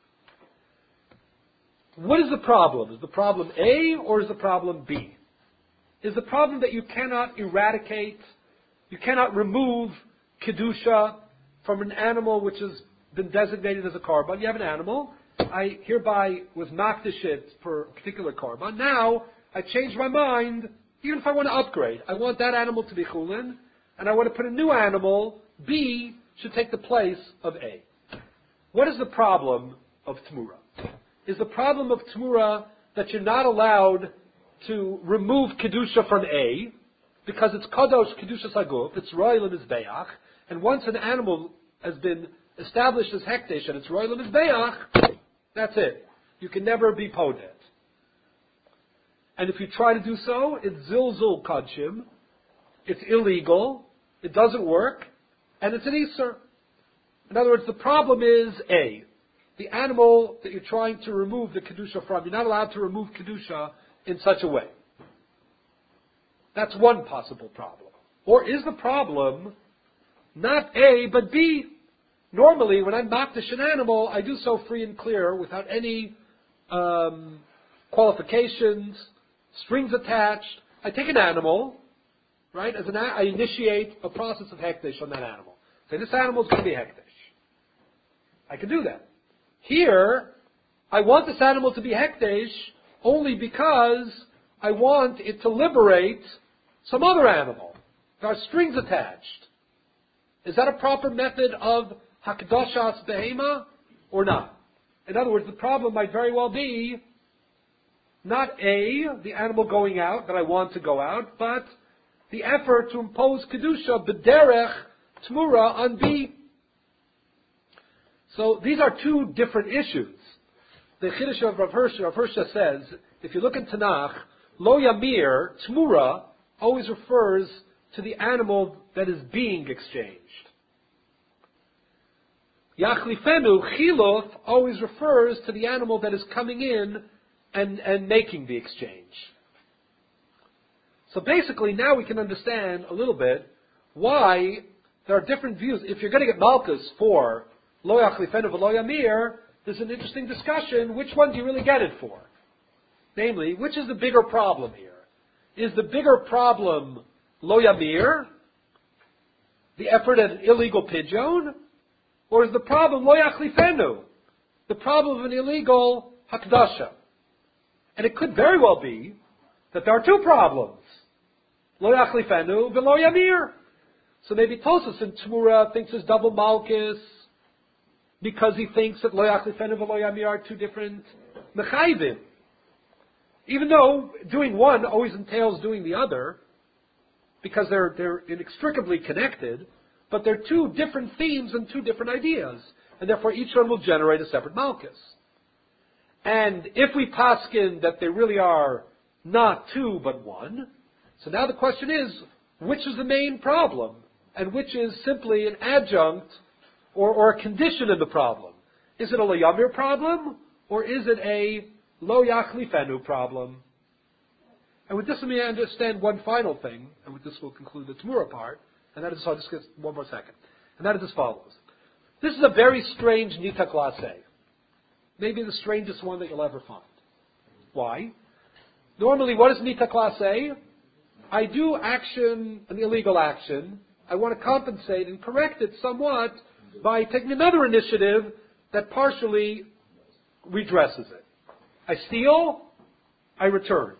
What is the problem? Is the problem A or is the problem B? Is the problem that you cannot eradicate, you cannot remove Kedusha from an animal which has been designated as a korban? You have an animal, I hereby was makdish it for a particular korban. Now, I changed my mind, even if I want to upgrade. I want that animal to be chulin, and I want to put a new animal, B, should take the place of A. What is the problem of Tmura? Is the problem of Tmura that you're not allowed to remove Kedusha from A, because it's Kadosh Kedusha Saguf, it's Royal Mizbeach, and once an animal has been established as Hekdesh and it's Royal Mizbeach, that's it. You can never be Podet. And if you try to do so, it's Zilzul Kadshim, it's illegal, it doesn't work, and it's an Isser. In other words, the problem is A. The animal that you're trying to remove the Kedusha from, you're not allowed to remove Kedusha in such a way. That's one possible problem. Or is the problem not A, but B? Normally, when I makdish an animal, I do so free and clear, without any qualifications, strings attached. I take an animal, right? I initiate a process of hekdesh on that animal. Say this animal is going to be hekdesh. I can do that. Here, I want this animal to be hekdesh only because I want it to liberate some other animal. There are strings attached. Is that a proper method of hakdashas behema or not? In other words, the problem might very well be not A, the animal going out that I want to go out, but the effort to impose kedusha b'derech tmura on B. So these are two different issues. The Chiddush of Rav Hirsha says, if you look in Tanakh, lo yamir, tmura, always refers to the animal that is being exchanged. Yachlifenu, chiluf, always refers to the animal that is coming in and making the exchange. So basically, now we can understand a little bit why there are different views. If you're going to get Malkus for lo yachlifenu v'lo yamir, there's an interesting discussion, which one do you really get it for? Namely, which is the bigger problem here? Is the bigger problem lo yamir, the effort at an illegal pidyon, or is the problem lo yachlifenu, the problem of an illegal hakdasha? And it could very well be that there are two problems. Lo yachlifenu v'lo yamir. So maybe Tosas in Tmura thinks it's double malchus because he thinks that lo yachlifenu v'lo yamir are two different mechayvim. Even though doing one always entails doing the other, because they're inextricably connected, but they're two different themes and two different ideas, and therefore each one will generate a separate malchus. And if we paskin that they really are not two but one, so now the question is, which is the main problem, and which is simply an adjunct or a condition in the problem? Is it a lo yamir problem, or is it a lo yachlifenu problem? And with this, let me understand one final thing, and with this we'll conclude the Tmura part, and that is, I'll just get one more second, and that is as follows. This is a very strange nita klase. Maybe the strangest one that you'll ever find. Why? Normally, what is nita klase? I do action, an illegal action. I want to compensate and correct it somewhat by taking another initiative that partially redresses it. I steal, I return.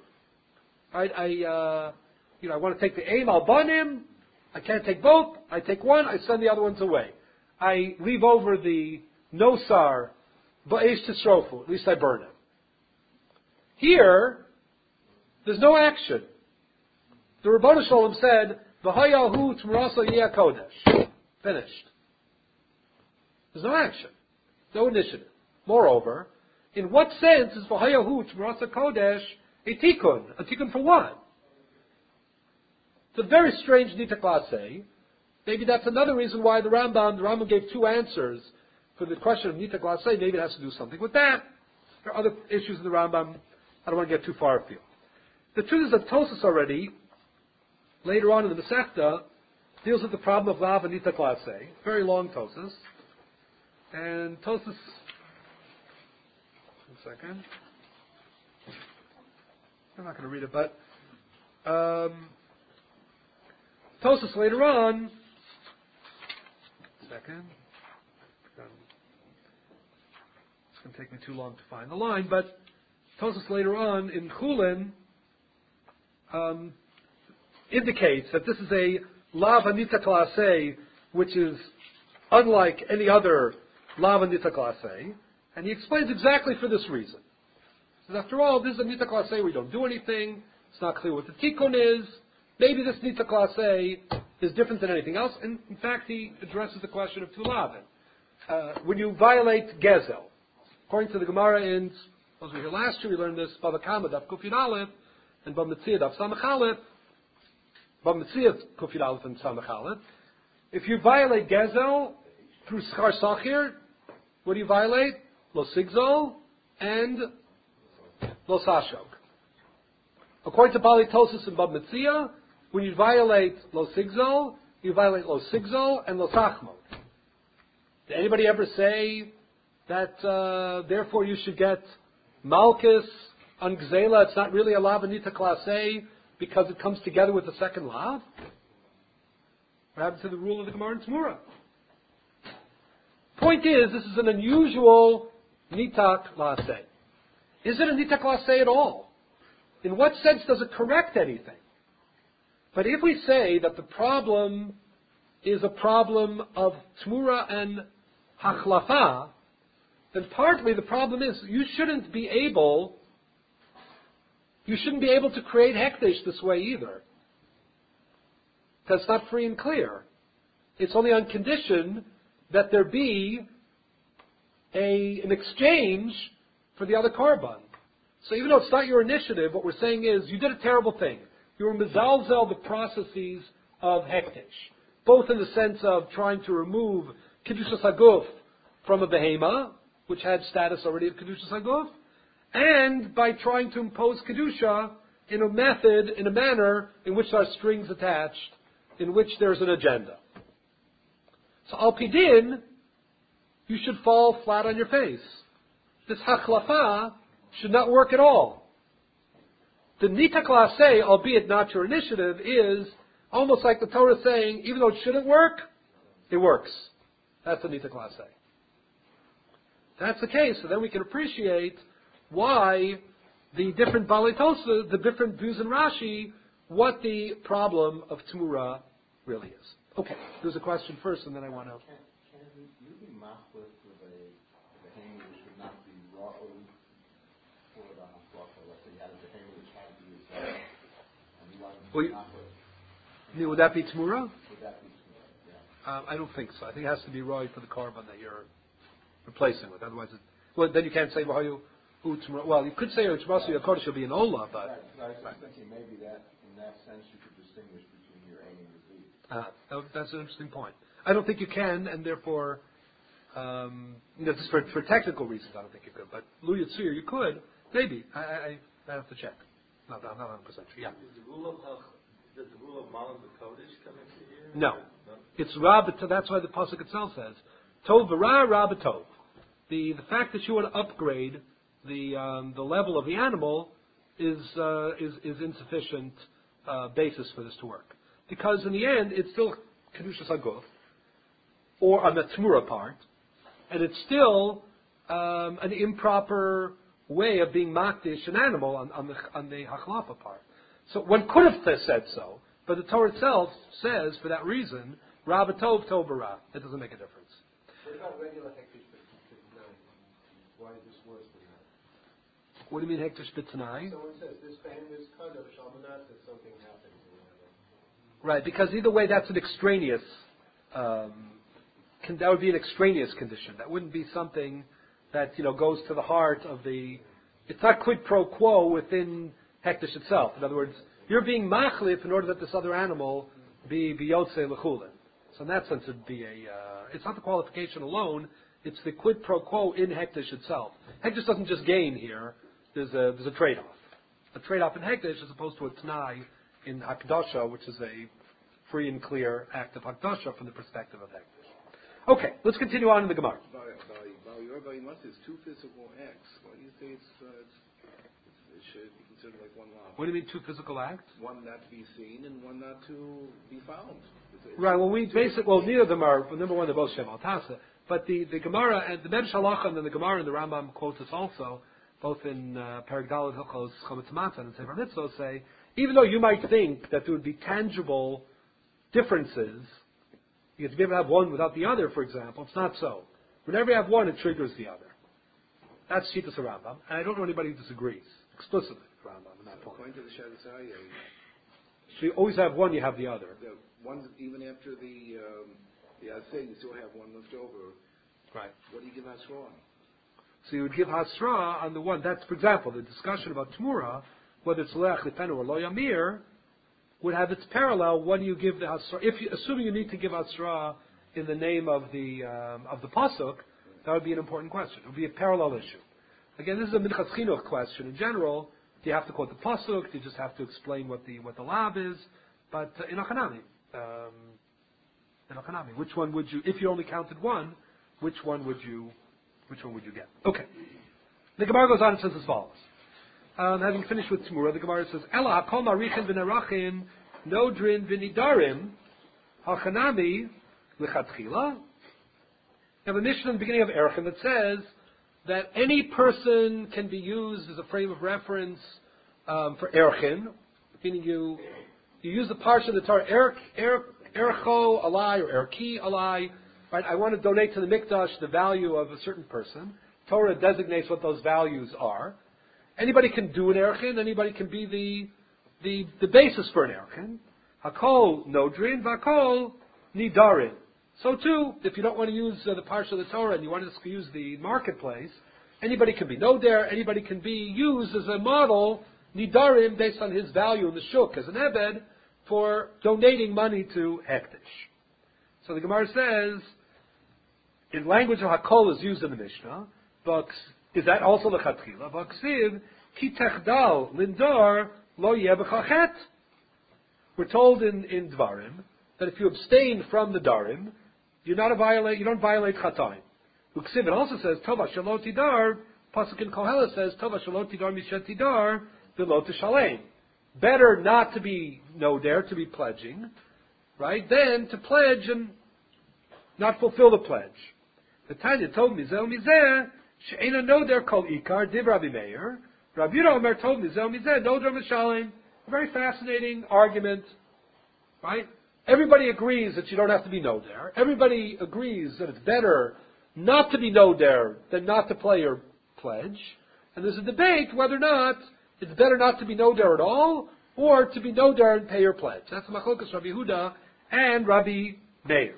I want to take the aim al banim. I can't take both. I take one. I send the other ones away. I leave over the nosar ba'esh tisrofu. At least I burn it. Here, there's no action. The Rebbeinu Shalom said, "V'hayahu t'murasa yeh kodesh." Finished. There's no action, no initiative. Moreover, in what sense is v'hayahu t'murasa kodesh a tikkun? A tikkun for what? It's a very strange nita klase. Maybe that's another reason why the Rambam gave two answers for the question of nita klase. Maybe it has to do something with that. There are other issues in the Rambam. I don't want to get too far afield. The truth is that Tosas already, later on in the Masechta, deals with the problem of lav and nita klase. Very long Tosas. And Tosas, one second. I'm not going to read it, but Tosas later on, second. It's going to take me too long to find the line, but Tosas later on in Chulin indicates that this is a lav anita klase, which is unlike any other lav anita klase, and he explains exactly for this reason. He says, after all, this is a nita klase, we don't do anything, it's not clear what the tikkun is, maybe this nita klase is different than anything else, and in fact he addresses the question of tulavin. When you violate gezel, according to the Gemara in, as we were here last year, we learned this, Bava Kama, Daf Kufin Aleph, and Bava Metzia, Daf Samach Aleph, Bava Metzia, Kufin Aleph, and Samach Aleph. If you violate gezel through schar sachir, what do you violate? Lo sigzol and lo sashok. According to Bali Tosis and Bava Metzia, when you violate lo sigzol, you violate lo sigzol and lo sachmod. Did anybody ever say that therefore you should get malchus on gzela? It's not really a lav anita klase because it comes together with the second law? What happens to the rule of the Gemara in Tmura? Point is, this is an unusual nitak laseh. Is it a nitak laseh at all? In what sense does it correct anything? But if we say that the problem is a problem of Tmura and Hachlafa, then partly the problem is you shouldn't be able to create Hekdesh this way either. That's not free and clear. It's only on condition that there be an exchange for the other korban. So even though it's not your initiative, what we're saying is you did a terrible thing. You were mezalzel the processes of Hekdesh, both in the sense of trying to remove Kedushas Haguf from a behema, which had status already of Kedushas Haguf, and by trying to impose Kedusha in a manner in which there are strings attached, in which there's an agenda. So al pidin, you should fall flat on your face. This hachlafa should not work at all. The nitak laseh, albeit not your initiative, is almost like the Torah saying, even though it shouldn't work, it works. That's the nitak laseh. That's the case, so then we can appreciate why the different Balei Tosa, the different views in Rashi, what the problem of Tmura really is. Okay, there's a question first, and then I want to... Can you be machlit with a behemoth which would not be raw for the haflacha? Let's say you had a behemoth which had to be yourself, and you wanted to be machlit. Would that be Tmura? Would that be Tmura? Yeah. I don't think so. I think it has to be Roy for the korban that you're replacing with. Otherwise, then you can't say well, you could say U'tmasu Yakodesh will be an Ola, but... Right. So I was just thinking maybe that, in that sense, you could distinguish between your aim and your Z. That's an interesting point. I don't think you can, and therefore, just for technical reasons, I don't think you could. But Lu Yitzir, you could, maybe. I have to check. No, I'm not 100% sure. Yeah. Does the rule of Malam Kodesh come into here? No. It's Rabbatov. That's why the pasuk itself says, Tov v'ra Rabbatov. The fact that you want to upgrade the level of the animal is insufficient basis for this to work, because in the end it's still Kedushas Haguf, or on the Tmura part, and it's still an improper way of being makdish an animal on the Hachlafa part. So one could have said so, but the Torah itself says for that reason, Rabba Tov Tov Bara. It doesn't make a difference. What about regular Hekdesh B'Tnai? Why is this worse than that? What do you mean Hekdesh B'Tnai? Someone says this behemoth is Kadosh Almanat if something happens or whatever. Right, because either way that's an extraneous, that would be an extraneous condition. That wouldn't be something that, goes to the heart of the, it's not quid pro quo within Hekdesh itself. In other words, you're being machlif in order that this other animal be yotze l'chulin. So in that sense it'd be it's not the qualification alone, it's the quid pro quo in Hekdesh itself. Hekdesh doesn't just gain here, there's a trade-off. A trade-off in Hekdesh as opposed to a T'nai in Hakdasha, which is a free and clear act of Hakdasha from the perspective of Hekdesh. Okay, let's continue on in the Gemara. There's two physical acts. Why do you say it should be considered like one law? What do you mean two physical acts? One not to be seen and one not to be found. Right, neither of them are, number one, they're both Shem Al-Tasa. But the Gemara, and the Medrash Halacha and then the Gemara and the Rambam quotes us also, both in Perek Daled Hilchos Chometz Matzah and Sefer Mitzvot, say, even though you might think that there would be tangible differences, because if you ever have one without the other, for example, it's not so. Whenever you have one, it triggers the other. That's Shittas Rambam, and I don't know anybody who disagrees explicitly with Rambam on that point. According to the Shabbos, So you always have one, you have the other. One, even after the Aseh, you still have one left over. Right. What do you give Hasra on? So you would give Hasra on the one. That's, for example, the discussion about Tmura, whether it's Leach Lipenu or Lo Yamir, would have its parallel. When you give the Hasra, assuming you need to give Hasra in the name of the pasuk, that would be an important question. It would be a parallel issue. Again, this is a Minchas Chinuch question. In general, do you have to quote the pasuk? Do you just have to explain what the lab is? But in Achanami, which one would you? If you only counted one, which one would you get? Okay. The Gemara goes on and says as follows: having finished with Tzmura, the Gemara says, Ela hakol marichin v'nerachin nodrin v'nidarim hachanami lechatchila. You have a mission in the beginning of Erechim that says that any person can be used as a frame of reference for Erechim, meaning you use the parsha of the Torah, Erecho alai or Ereki alai. Right? I want to donate to the Mikdash the value of a certain person. Torah designates what those values are. Anybody can do an Erechim. Anybody can be the basis for an Erechim. Hakol nodrin, vakol nidarin. So too, if you don't want to use the parsha of the Torah and you want to use the marketplace, anybody can be noder. Anybody can be used as a model nidarim based on his value in the shuk as an ebed for donating money to hektish. So the Gemara says, in language of hakol is used in the Mishnah, but is that also lechatchila? V'aksiv ki techdal lindar lo yeh b'chachet. We're told in Dvarim that if you abstain from the darim, you don't violate chataim. Uksiv, it also says tova shalot tidar. Pasuk in Koheles says tova shalot tidar mishet tidar v'lo tishalem. Better not to be noder, to be pledging, right, than to pledge and not fulfill the pledge. The Tanya told me, Zel Mizeh, she'ena noder kol ikar, div Rabbi Meir. Rabbi Yehuda Omer told me, Zel Mizeh, noder mishalem. A very fascinating argument, right? Everybody agrees that you don't have to be noder. Everybody agrees that it's better not to be noder than not to play your pledge. And there's a debate whether or not it's better not to be noder at all or to be noder and pay your pledge. That's the machlokas Rabbi Yehuda and Rabbi Meir.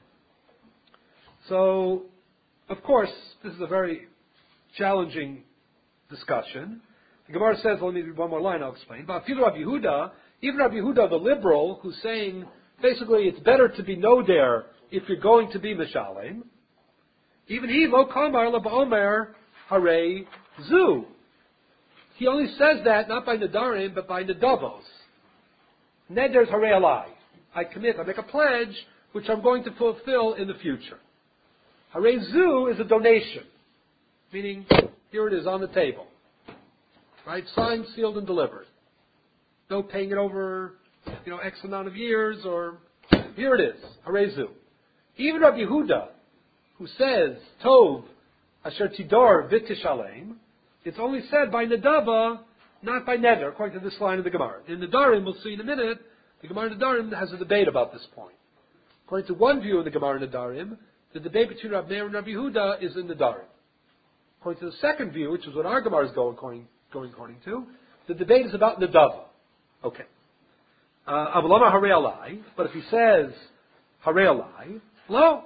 So, of course, this is a very challenging discussion. The Gemara says, let me read one more line, I'll explain. But even Rabbi Yehuda, the liberal, who's saying, basically, it's better to be noder if you're going to be mishalem, even he, lo kamar la'ba'omer harei zu. He only says that not by nedarim, but by nedavos. Neder's harei alai. I make a pledge, which I'm going to fulfill in the future. Harei zu is a donation, meaning here it is on the table, right? Signed, sealed, and delivered. No paying it over, X amount of years, or here it is, Harei zu. Even Rabbi Yehuda, who says Tov Asher Tidor V'Tishalem, it's only said by Nedava, not by Neder, according to this line of the Gemara. In Nedarim, we'll see in a minute, the Gemara in Nedarim has a debate about this point. According to one view of the Gemara in Nedarim, the debate between Rabbi Meir and Rabbi Yehuda is in Nedarim. According to the second view, which is what our Gemara is going according to, the debate is about Nedava. Okay. Avalama Harei alai, but if he says Harei alai, lo,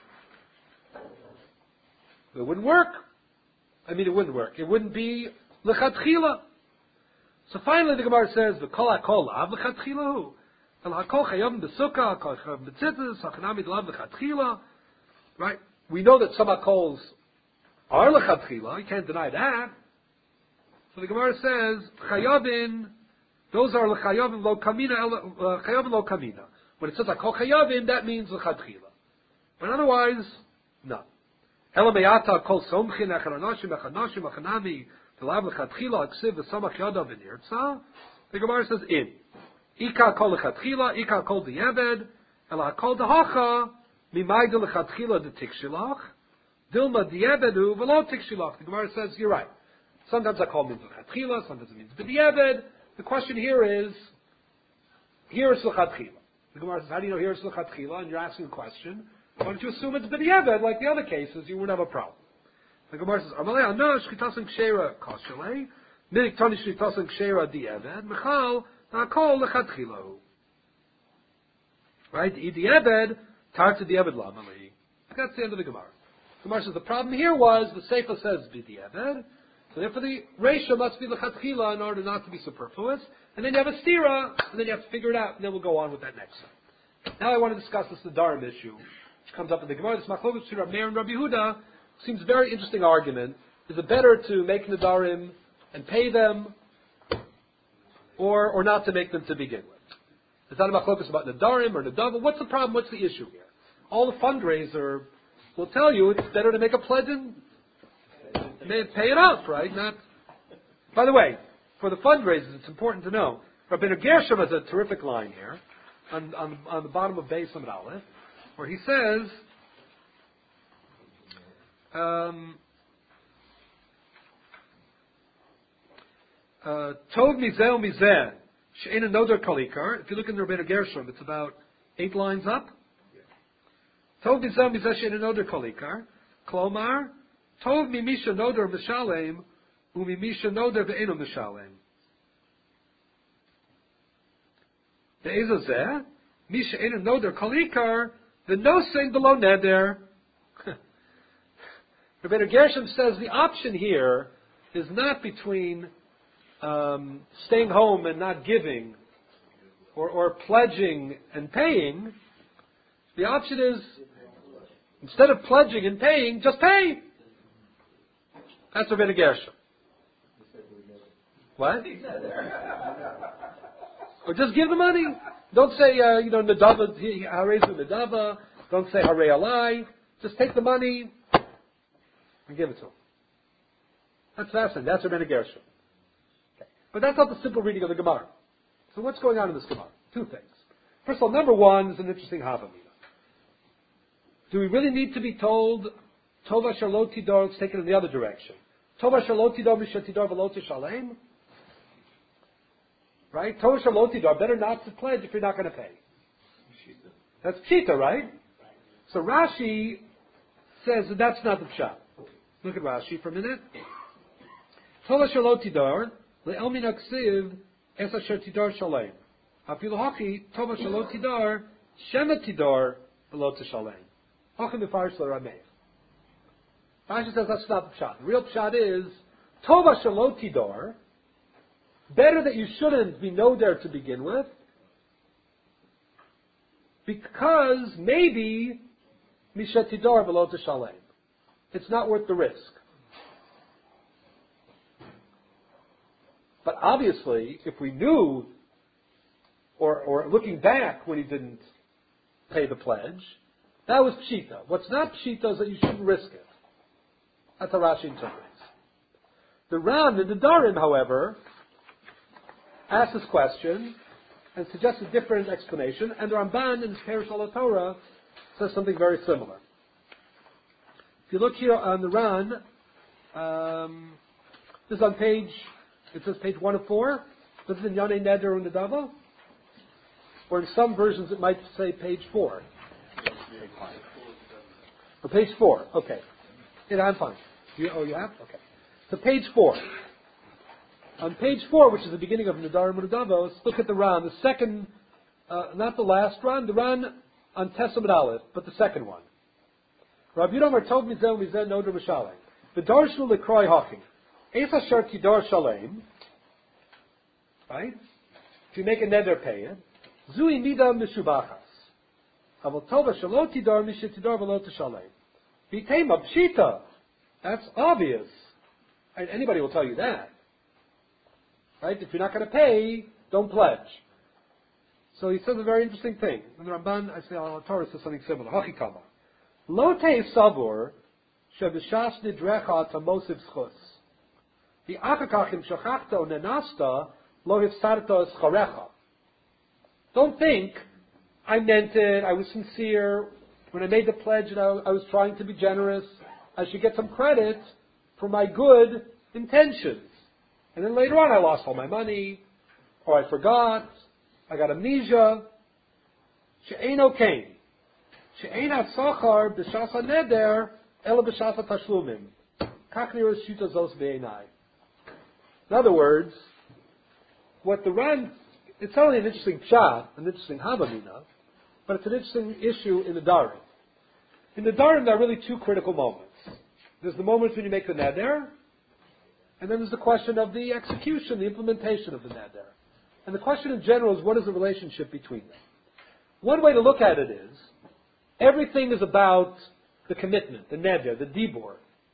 it wouldn't work. It wouldn't work. It wouldn't be lechatchila. So finally the Gemara says, v'kol hakol lav lechatchila hu. El hakol chayavim b'sukkah, hakol chayavim b'tzitzis, hachanamid lav lechatchila. Right? We know that some hakols are lechatchila. You can't deny that. So the Gemara says, chayavim, those are l'chayavim lo kamina, chayavim lo kamina. When it says hakol chayavim, that means lechatchila. But otherwise, no. Ela meyata kol somchin echanashim echanashim echanami telav lechatchila aksiv v'samach yadav v'nirtza. The Gemara says in. Ika kol lechatchila, ika kol di'eved, ela kol dehacha, mimayda lechatchila de tikshilach, dilma di'evedu v'lo tikshilach. The Gemara says, you're right. Sometimes I call means lechatchila, sometimes it means b'di'eved. The question here is lechatchila. The Gemara says, how do you know here is lechatchila? And you're asking a question. Why don't you assume it's b'di'eved, like the other cases, you wouldn't have a problem. The Gemara says, Amalei anah shchitasen kshera koshelei, minik tani shchitasen kshera di'eved, mechal ha'kol lechatchila. Right? Di'eved, tarta di'eved lamali. That's the end of the Gemara. The Gemara says, the problem here was, the Sefer says b'di'eved, so therefore the ratio must be lechatchila in order not to be superfluous, and then you have a stira, and then you have to figure it out, and then we'll go on with that next time. Now I want to discuss this Nedarim issue, which comes up in the Gemara. This machlokas between Rabbi Meir and Rabbi Yehuda seems a very interesting argument. Is it better to make Nedarim and pay them, or not to make them to begin with? Is that a machlokas about Nedarim or Nedava? What's the problem? What's the issue here? All the fundraiser will tell you it's better to make a pledge and pay it off, right? Not. By the way, for the fundraisers, it's important to know. Rabbeinu Gershom has a terrific line here on the bottom of Beis Amud Aleph, where he says, Tov mizeh mizeh she'ena noder kalikar. If you look in the Rabbeinu Gershom, it's about 8 lines up. Tov mizeh mizeh she'ena noder kalikar. Klomar, Tov mimisha noder mishalem umimisha noder ve'eno mishalem. Ve'ezazeh misha ena noder kalikar v'nosein below neder. Rabbeinu Gershom says the option here is not between staying home and not giving, or pledging and paying. The option is, instead of pledging and paying, just pay. That's Rabbeinu Gershom. What? Or just give the money. Don't say, Nadava, Harezu Nadava. Don't say Hare Alai. Just take the money and give it to him. That's fascinating. That's Rabbeinu Gershom. But that's not the simple reading of the Gemara. So what's going on in this Gemara? 2 things. First of all, number 1 is an interesting Havamina. Do we really need to be told, Tova Shalot Tidor, let's take it in the other direction. Tova Shalot Tidor, Misha Tidor, Velot Shalem? Right? Tova Shalot Tidor, better not to pledge if you're not going to pay. That's Pshita, right? So Rashi says that that's not the Pshat. Look at Rashi for a minute. Tova Shalot Tidor, Le'el min aksiv es asher tidor shalem. Afilu haki tova shalot tidor shema tidor v'lo tishalem. Hachim mefarish l'ramei. Rashi says that's not the pshat. The real pshat is tova shalot tidor. Better that you shouldn't be noder to begin with, because maybe misha tidor v'lo tishalem. It's not worth the risk. But obviously, if we knew, or looking back when he didn't pay the pledge, that was pshita. What's not pshita is that you shouldn't risk it. That's how Rashi interprets. The Ram, the Nedarim, however, asks this question and suggests a different explanation, and the Ramban in his Perush al Torah says something very similar. If you look here on the Ran, this is on page. It says page 1 of 4. This is in Yonei Neder and Nedava. Or in some versions it might say page 4. Or page 4. Okay. Yeah, I'm fine. You have? Okay. So page 4. On page 4, which is the beginning of Nedarim and Nedava, let's look at the Ran. The second, not the last Ran, the Ran on Tes Amud Aleph, but the second one. Rav Yudam Tov Mizel Mizel Noder Mishalem. The Darshu Lekroi Hawking. Eis Asher Tidor Shalem, right? If you make a neder, pay it. Zui Nida Mishubachas. Aval Tova Shalot Tidor Mishit Tidor Velot Shalem. Became a pshita. That's obvious. And anybody will tell you that, right? If you're not going to pay, don't pledge. So he says a very interesting thing. In the Ramban, I say Al Torah says something similar. Hachikama. Lo Tei Savor Shebishas Nidrecha Tamosiv Schus. The achakachim shachachta o nenasta lo hifsarta escharecha. Don't think I meant it, I was sincere, when I made the pledge and I was trying to be generous, I should get some credit for my good intentions. And then later on I lost all my money, or I forgot, I got amnesia. She'ein okain. She'ein hatzachar b'shas haneder ela b'shas hatashlumin. Kach nirus shita zos be'enai. In other words, what the Ran, it's only an interesting pshat, an interesting havamina, but it's an interesting issue in the Darim. In the Darim, there are really 2 critical moments. There's the moment when you make the neder, and then there's the question of the execution, the implementation of the neder. And the question in general is, what is the relationship between them? One way to look at it is, everything is about the commitment, the neder, the dibur.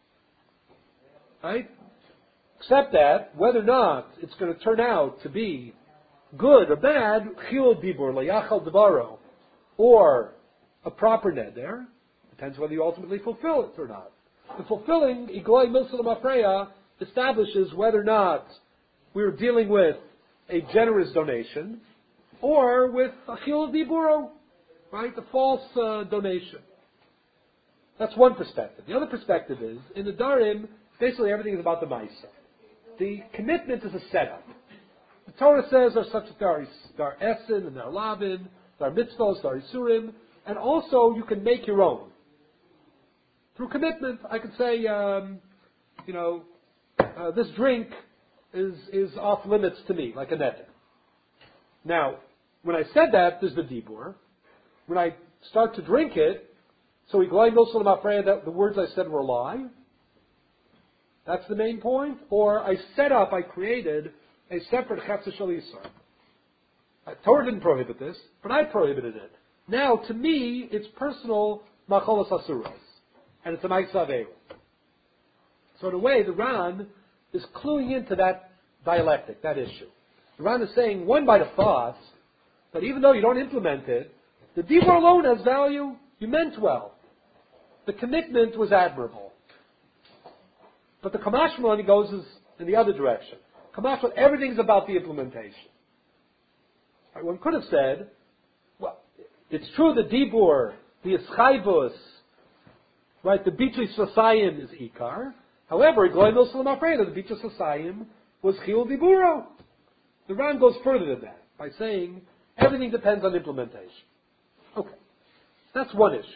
Right? Except that, whether or not it's going to turn out to be good or bad, chil dibur, layachal devaro, or a proper neder, depends whether you ultimately fulfill it or not. The fulfilling, igloi milsalam afreya, establishes whether or not we were dealing with a generous donation, or with a chil diburo, right? A false donation. That's one perspective. The other perspective is, in the Darim, basically everything is about the Maisa. The commitment is a setup. The Torah says there are such there are Esin and there are Lavin, there are Mitzvos, there are Isurim, and also you can make your own. Through commitment, I could say, this drink is off limits to me, like a neder. Now, when I said that, there's the dibur. When I start to drink it, so we glide also that the words I said were a lie. That's the main point. Or I created a separate chetza shel yisar. Torah didn't prohibit this, but I prohibited it. Now, to me, it's personal macholas asuros, and it's a ma'isa aveira. So in a way, the Ran is cluing into that dialectic, that issue. The Ran is saying, one might have thought that even though you don't implement it, the dibur alone has value. You meant well. The commitment was admirable. But the Kamashma goes in the other direction. Kamashma, everything's about the implementation. Right, one could have said, well, it's true the dibur, the eschaibus, right, the bitul sasayim is ikar. However, the bitul sasayim was chil diburo. The Ran goes further than that by saying everything depends on implementation. Okay, that's one issue.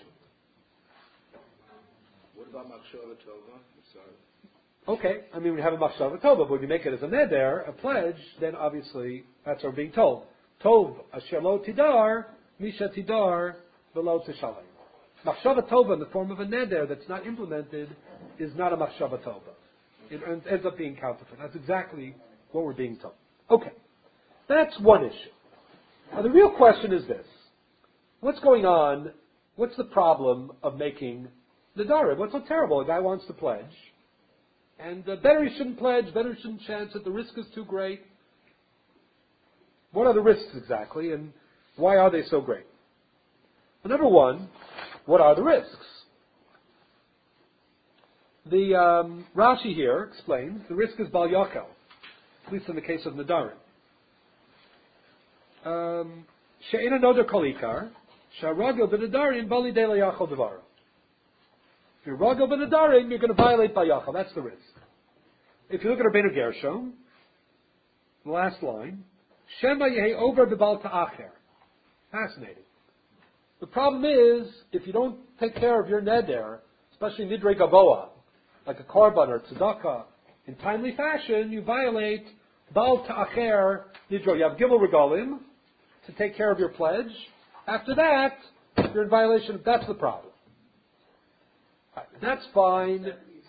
What about Machshava Tova? I'm sorry. Okay, I mean we have a Machshava Tova, but when you make it as a neder, a pledge, then obviously that's what we're being told. Tov asher lo tidar, misha tidar v'lo tishalem. Machshava Tova in the form of a neder that's not implemented is not a Machshava Tova. It ends up being counterfeit. That's exactly what we're being told. Okay, that's one issue. Now the real question is this. What's going on? What's the problem of making nedarim? What's so terrible? A guy wants to pledge, and better he shouldn't pledge, better he shouldn't chance it, the risk is too great. What are the risks exactly, and why are they so great? Well, number one, what are the risks? The Rashi here explains the risk is bal yakel, at least in the case of nedarim. She'ena noder kolikar, sha'ragel b'nedarim bali de layachal devaro. If you're ragel b'nedarim, you're going to violate bal yachal. That's the risk. If you look at Rabbeinu Gershom, the last line, Shema yehi over b'bal ta'acher. Fascinating. The problem is, if you don't take care of your neder, especially nidrei gavoa, like a korban or tzedakah, in timely fashion, you violate bal ta'acher nidro. You have gimel regalim to take care of your pledge. After that, you're in violation. That's the problem. Right, that's fine.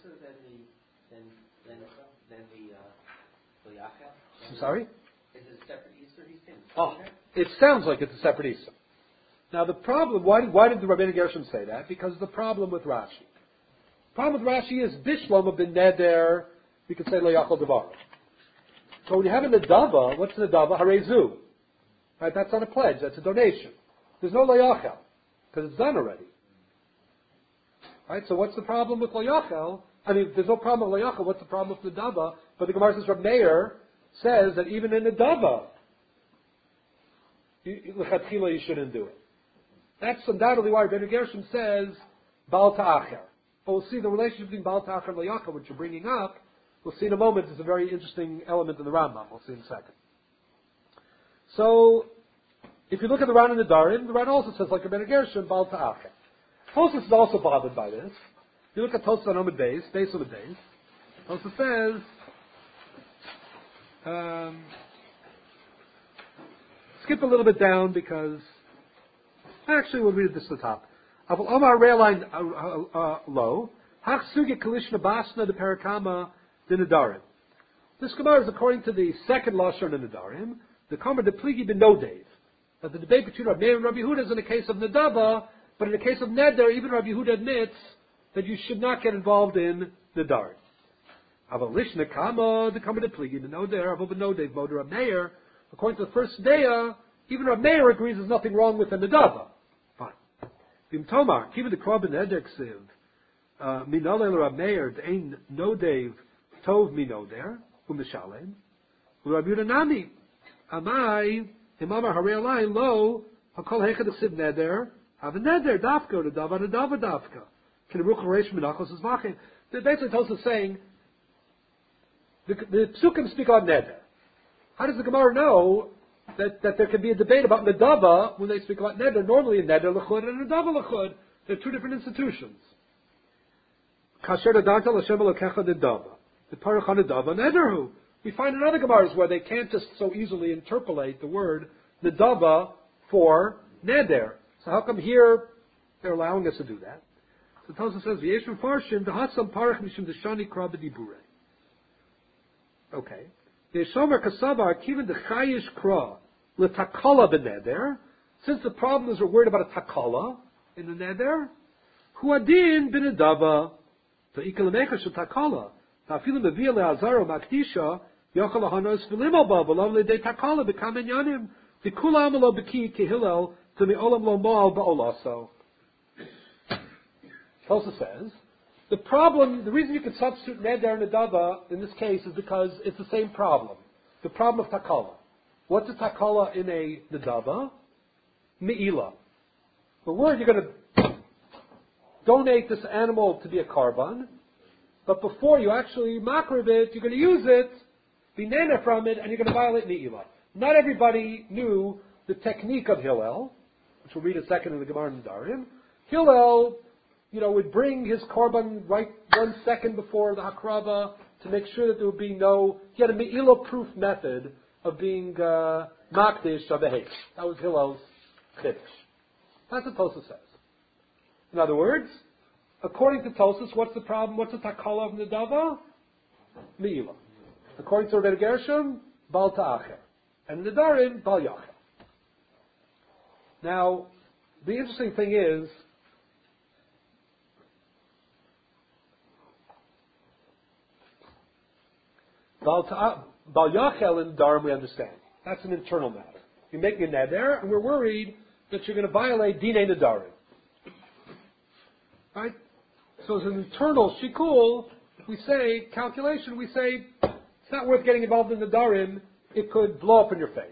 I'm sorry? Is it a separate Easter he's saying? Oh, it sounds like it's a separate Easter. Now the problem, why did the Rabbeinu Gershom say that? Because the problem with Rashi. The problem with Rashi is Bishlam bin Neder, we could say Le'yachal Devar. So when you have a Nedava, what's a Nedava? Harezu. Right, that's not a pledge, that's a donation. There's no Le'yachal, because it's done already. Right, so what's the problem with Le'yachal? I mean, there's no problem with Le'yachal, what's the problem with Nedava? But the Gemara says from Meir says that even in Nedava, L'chatchila you shouldn't do it. That's undoubtedly why Rabbeinu Gershom says Baal Ta'acher. But we'll see the relationship between Baal Ta'acher and Le'yachal, which you're bringing up. We'll see in a moment. There's a very interesting element in the Rambam. We'll see in a second. So, if you look at the Ran and the Darim, the Ran also says, like Rabbeinu Gershom, Baal Ta'acher. Tosfos is also bothered by this. If you look at Tosfos on Omid Beis, Beis Omid Beis, Tosfos says, skip a little bit down because actually we'll read this at the top. Aval Omar Railline low. Hach suge kalishna basna de parakama de nedarim. This Gemara is according to the second lashon in nedarim. The Kamar de pligi ben nodev. That the debate between Rabbi Meir and Rabbi Yehuda is in the case of nedava, but in the case of neder, even Rabbi Yehuda admits that you should not get involved in nedarim. Aval lishna kama the Kamar de pligi ben nodev. Aval ben nodev moder Rabbi Meir. According to the first daya, even Rabbi Meir agrees there's nothing wrong with the nedava. Fine. Vim Tomar, kiva the korban edeksiv, minolel Rabbi Meir, dein nodev tov minoder, umishalem. Rabbi Yehuda Nami. Amai, Imamar Harei Alai, Lo, Hakol Hechad Asiv Neder, have a Neder, Dafka, the Dava, the Dava, Dafka. Can Ruch Haresh Menachos is Vachim. Basically, Tosfos is saying, the Psukim speak on Neder. How does the Gemara know that there can be a debate about Nedava when they speak about Neder? Normally, a Neder L'chud and a Nedava L'chud. They're two different institutions. Kasher Dadanta L'Shem Elokecha Nedava. The Parach HaNedava Nederhu. We find in other Gemaras where they can't just so easily interpolate the word Nedava for Neder. So how come here they're allowing us to do that? So Tosfos says, V'yeshim Farshim V'hasam Parach Mishum Deshani Kra B'Dibure. Okay. Yeshomer Kasavar Kivan Dechayish Kra L'Takala B'Neder. Since the problem is we're worried about a Takala in the Neder, Huadin B'Nedava V'Ikalamecha Sh'Takala Ta'afilu Mevia Le'Azaro Makdisha Yochel Hanos V'Limo Ba V'Lov L'Dei Takala B'Kamen Yanim V'Kulam Lo B'Ki Kehillel T'Me'olam Lo Mo'al Ba'olaso. Tosfos says, the reason you can substitute Neder and Nedava in this case is because it's the same problem. The problem of Takala. What's a Takala in a Nedava? Me'ila. The word you're going to donate this animal to be a karban, but before you actually makriv it, you're going to use it, be nana from it, and you're going to violate Me'ila. Not everybody knew the technique of Hillel, which we'll read a second in the Gemara in Nedarim. Hillel, would bring his korban right 1 second before the hakrava to make sure that there would be he had a me'ila-proof method of being makdish of a heish. That was Hillel's chiddush. That's what Tosfos says. In other words, according to Tosfos, what's the problem? What's the takala of Nedava? Me'ila. According to Rebbe Gershom, Bal Ta'acher. And Nedarim, Bal Yacher. Now, the interesting thing is, Bal Yachel in Dharam we understand. That's an internal matter. You're making a neder, and we're worried that you're going to violate Dinei Nedarim. Right? So as an internal shikul, we say, calculation, we say, it's not worth getting involved in Nedarim, it could blow up in your face.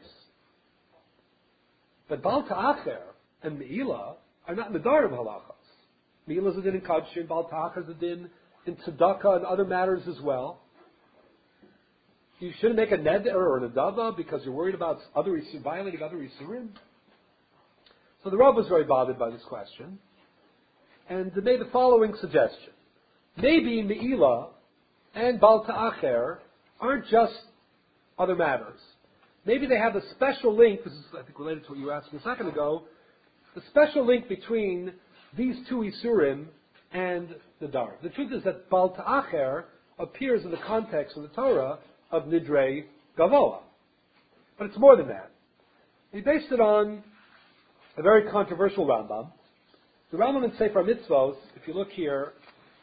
But Bal Ta'acher and Me'ila are not Nedarim halachas. Me'ila is a din in Kadshin, Bal Ta'acher is a din in Tzedakah and other matters as well. You shouldn't make a neder or a nedava because you're worried about violating other isurim. So the Rav was very bothered by this question, and made the following suggestion: maybe Me'ila and Bal Ta'acher aren't just other matters. Maybe they have a special link. This is, I think, related to what you were asking a second ago. The special link between these two isurim and the dar. The truth is that Bal Ta'acher appears in the context of the Torah of Nidrei Gavoa. But it's more than that. He based it on a very controversial Rambam. The Rambam in Sefer Mitzvos, if you look here,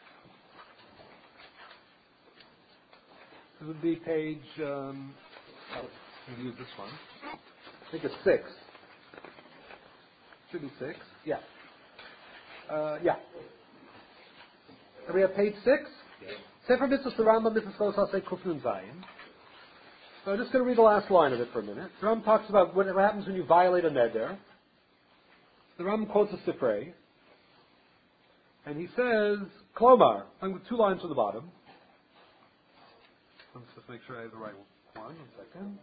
it would be page, I'm going to use this one. I think it's 6. Should be 6. Yeah. Yeah. Do we have page 6? Yeah. Sefer Mitzvos, the Rambam, Mitzvos, I'll say Kufnun Zayin. So I'm just going to read the last line of it for a minute. The Rambam talks about what happens when you violate a neder. The Rambam quotes a Sifrei, and he says, Klomar, I'm with 2 lines from the bottom. Let's just make sure I have the right one. 1 second.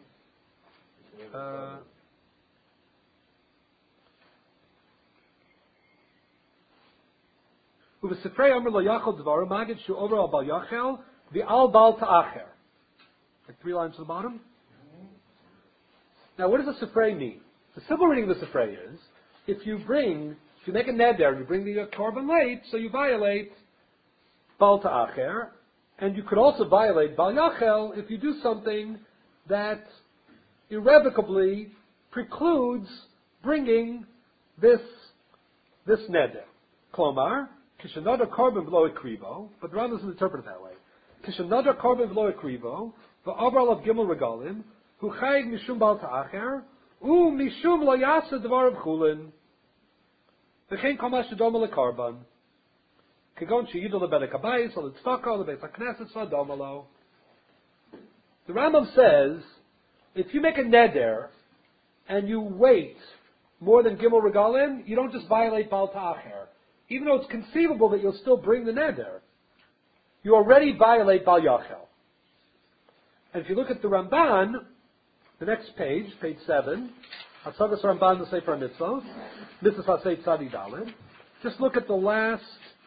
Uv'sifrei Amr lo yachol dvarim magid shu over al bal yachel v'al bal ta'acher. Like 3 lines to the bottom. Now, what does a Sifrei mean? The simple reading of the Sifrei is, if you make a neder and you bring the korban late, so you violate Bal Ta'acher, and you could also violate Bal Yachel if you do something that irrevocably precludes bringing this neder. Klomar, kishanadar korban v'lo ekrivo, but the Rambam doesn't interpret it that way. Kishanadar korban v'lo ekrivo, v'avral of gimel regalim, hu chayig mishum Bal Ta'acher, u mishum lo yasa dvar of chulin, v'chein kol ma shedoma lekarban, kegon sheyidu lebedek habayis, or letztaka, lebeis hakneses, v'adoma lo. The Rambam says if you make a neder and you wait more than Gimel Regalim, you don't just violate Baal Ta'acher. Even though it's conceivable that you'll still bring the neder, you already violate Baal Yachel. And if you look at the Ramban, the next page, page 7, Hasagas Ramban the Sefer Mitzvot, Mitzvah Hasei Tzadi Daled. Just look at the last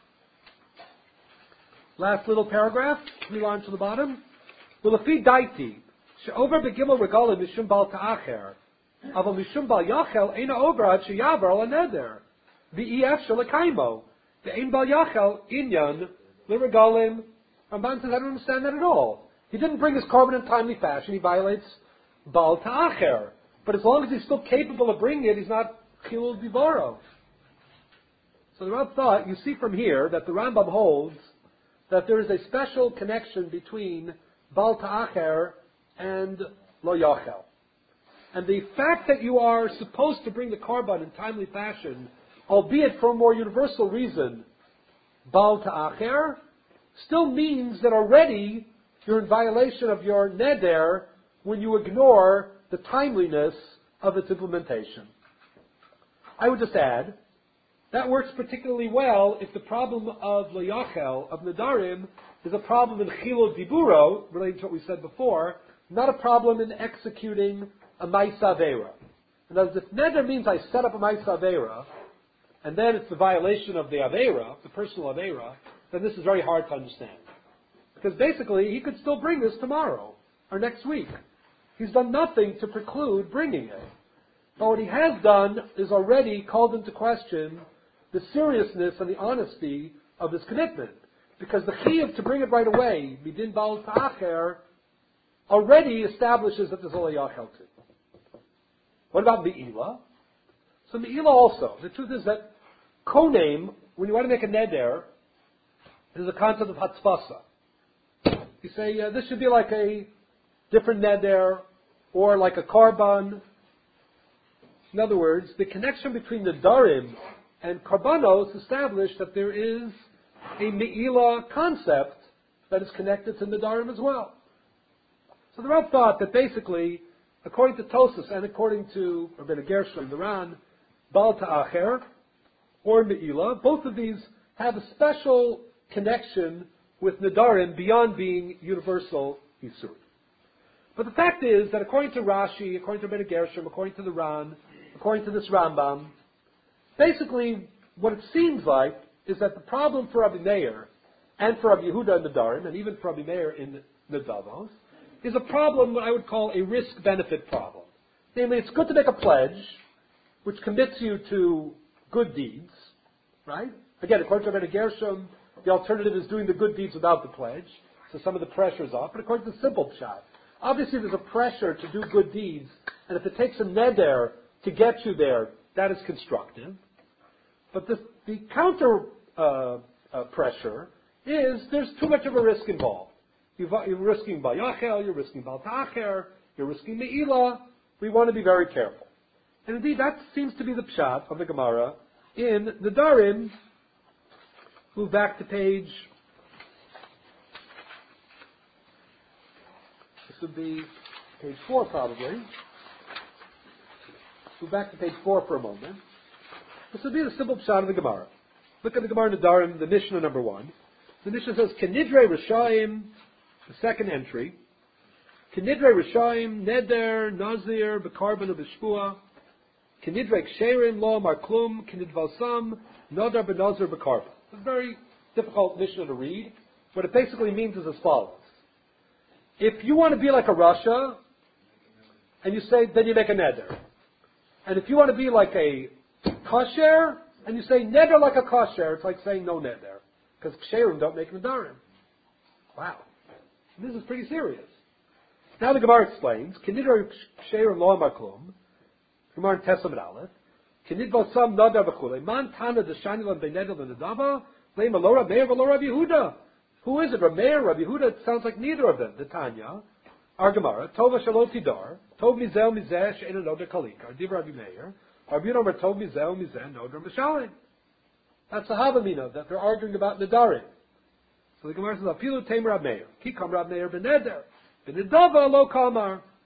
little paragraph, 3 lines to the bottom. V'lefi daiti, she'over begimel regalim mishum bal ta'acher, aval mishum bal yachel eina over ad sheyavar al neder, v'ef shalakaimo, ve'ein bal yachel inyan l'regalim. Ramban says, I don't understand that at all. He didn't bring his carbon in timely fashion, he violates bal ta'acher. But as long as he's still capable of bringing it, he's not chilul divaro. So the Rav thought, you see from here, that the Rambam holds that there is a special connection between Baal Ta'acher and Lo Yachel. And the fact that you are supposed to bring the Karban in timely fashion, albeit for a more universal reason, Baal Ta'acher, still means that already you're in violation of your neder when you ignore the timeliness of its implementation. I would just add, that works particularly well if the problem of Lo Yachel, of Nadarim, is a problem in Chilul Diburo, relating to what we said before, not a problem in executing a Ma'isa Aveira. In other words, if Neder means I set up a Ma'isa Aveira, and then it's the violation of the Aveira, the personal Aveira, then this is very hard to understand. Because basically, he could still bring this tomorrow, or next week. He's done nothing to preclude bringing it. But what he has done is already called into question the seriousness and the honesty of his commitment. Because the chiyuv to bring it right away, midin Baal Ta'acher, already establishes that there's a Lo Yachel too. What about Me'ilah? So Me'ilah also. The truth is that Konem, when you want to make a neder, there's a concept of Hatzpasa. You say, this should be like a different neder, or like a Karban. In other words, the connection between the Darim and Karbanos established that there is a Me'ilah concept that is connected to the Darim as well. So the Rav thought that basically, according to Tosas and according to Rabbi Gershom, the Ran, Baal Ta'acher or Me'ilah, both of these have a special connection with Nadarim beyond being universal Yisur. But the fact is that according to Rashi, according to Rabbi Gershom, according to the Ran, according to this Rambam, basically what it seems like is that the problem for Rabbi Meir and for Rabbi Yehuda in Nadarim, and even for Rabbi Meir in Nedavos, is a problem what I would call a risk-benefit problem. Namely, it's good to make a pledge which commits you to good deeds, right? Again, according to Rabbi Gershom, the alternative is doing the good deeds without the pledge, so some of the pressure is off. But according to the simple pshat, obviously there's a pressure to do good deeds, and if it takes a neder to get you there, that is constructive. But the counter pressure is there's too much of a risk involved. You're risking Baal Yachel, you're risking Baal Ta'acher, you're risking Me'ilah. We want to be very careful. And indeed, that seems to be the pshat of the Gemara in the Darim. Move back to page. This would be page 4 probably. Move back to page 4 for a moment. This would be the simple pshat of the Gemara. Look at the Gemara in the Darim, the Mishnah number 1. The Mishnah says, Kenidre Rishayim, the second entry. Kenidre Rishayim, Neder, Nazir, Bekarban, Beshpua. Kenidre Ksherim, Lo, Marklum, Kenidvalsam, Nodar, Benazir, Bekarban. It's a very difficult Mishnah to read. What it basically means is as follows. If you want to be like a Russia, and you say, then you make a neder. And if you want to be like a kosher, and you say neder like a kosher, it's like saying no neder. Because ksherim don't make nedarim. Wow. This is pretty serious. Now the Gemara explains, Kenidra ksherim lo maklum, Gemara in Tesam Aleph, Kenidva sam nadar v'chule, man tana d'shanilan b'nedel v'nedava, le'ma lo Rav Meir v'lo Rav Yehuda. Who is it? Rav Meir, Rav Yehuda? It sounds like neither of them. The Tanya, our Gemara, Tova shalot tidar, Tov mizeh mizeh she'ena nodar kalikar, Div Rav Meir, Rav Yehuda Tov mizeh mizeh nodar mishalim. That's the Havamina, that they're arguing about Nedarim. So the Gemara says, Apilu Tamer Rav Meir, Kikam Rav Meir b'neder, b'nedava lo kalmar.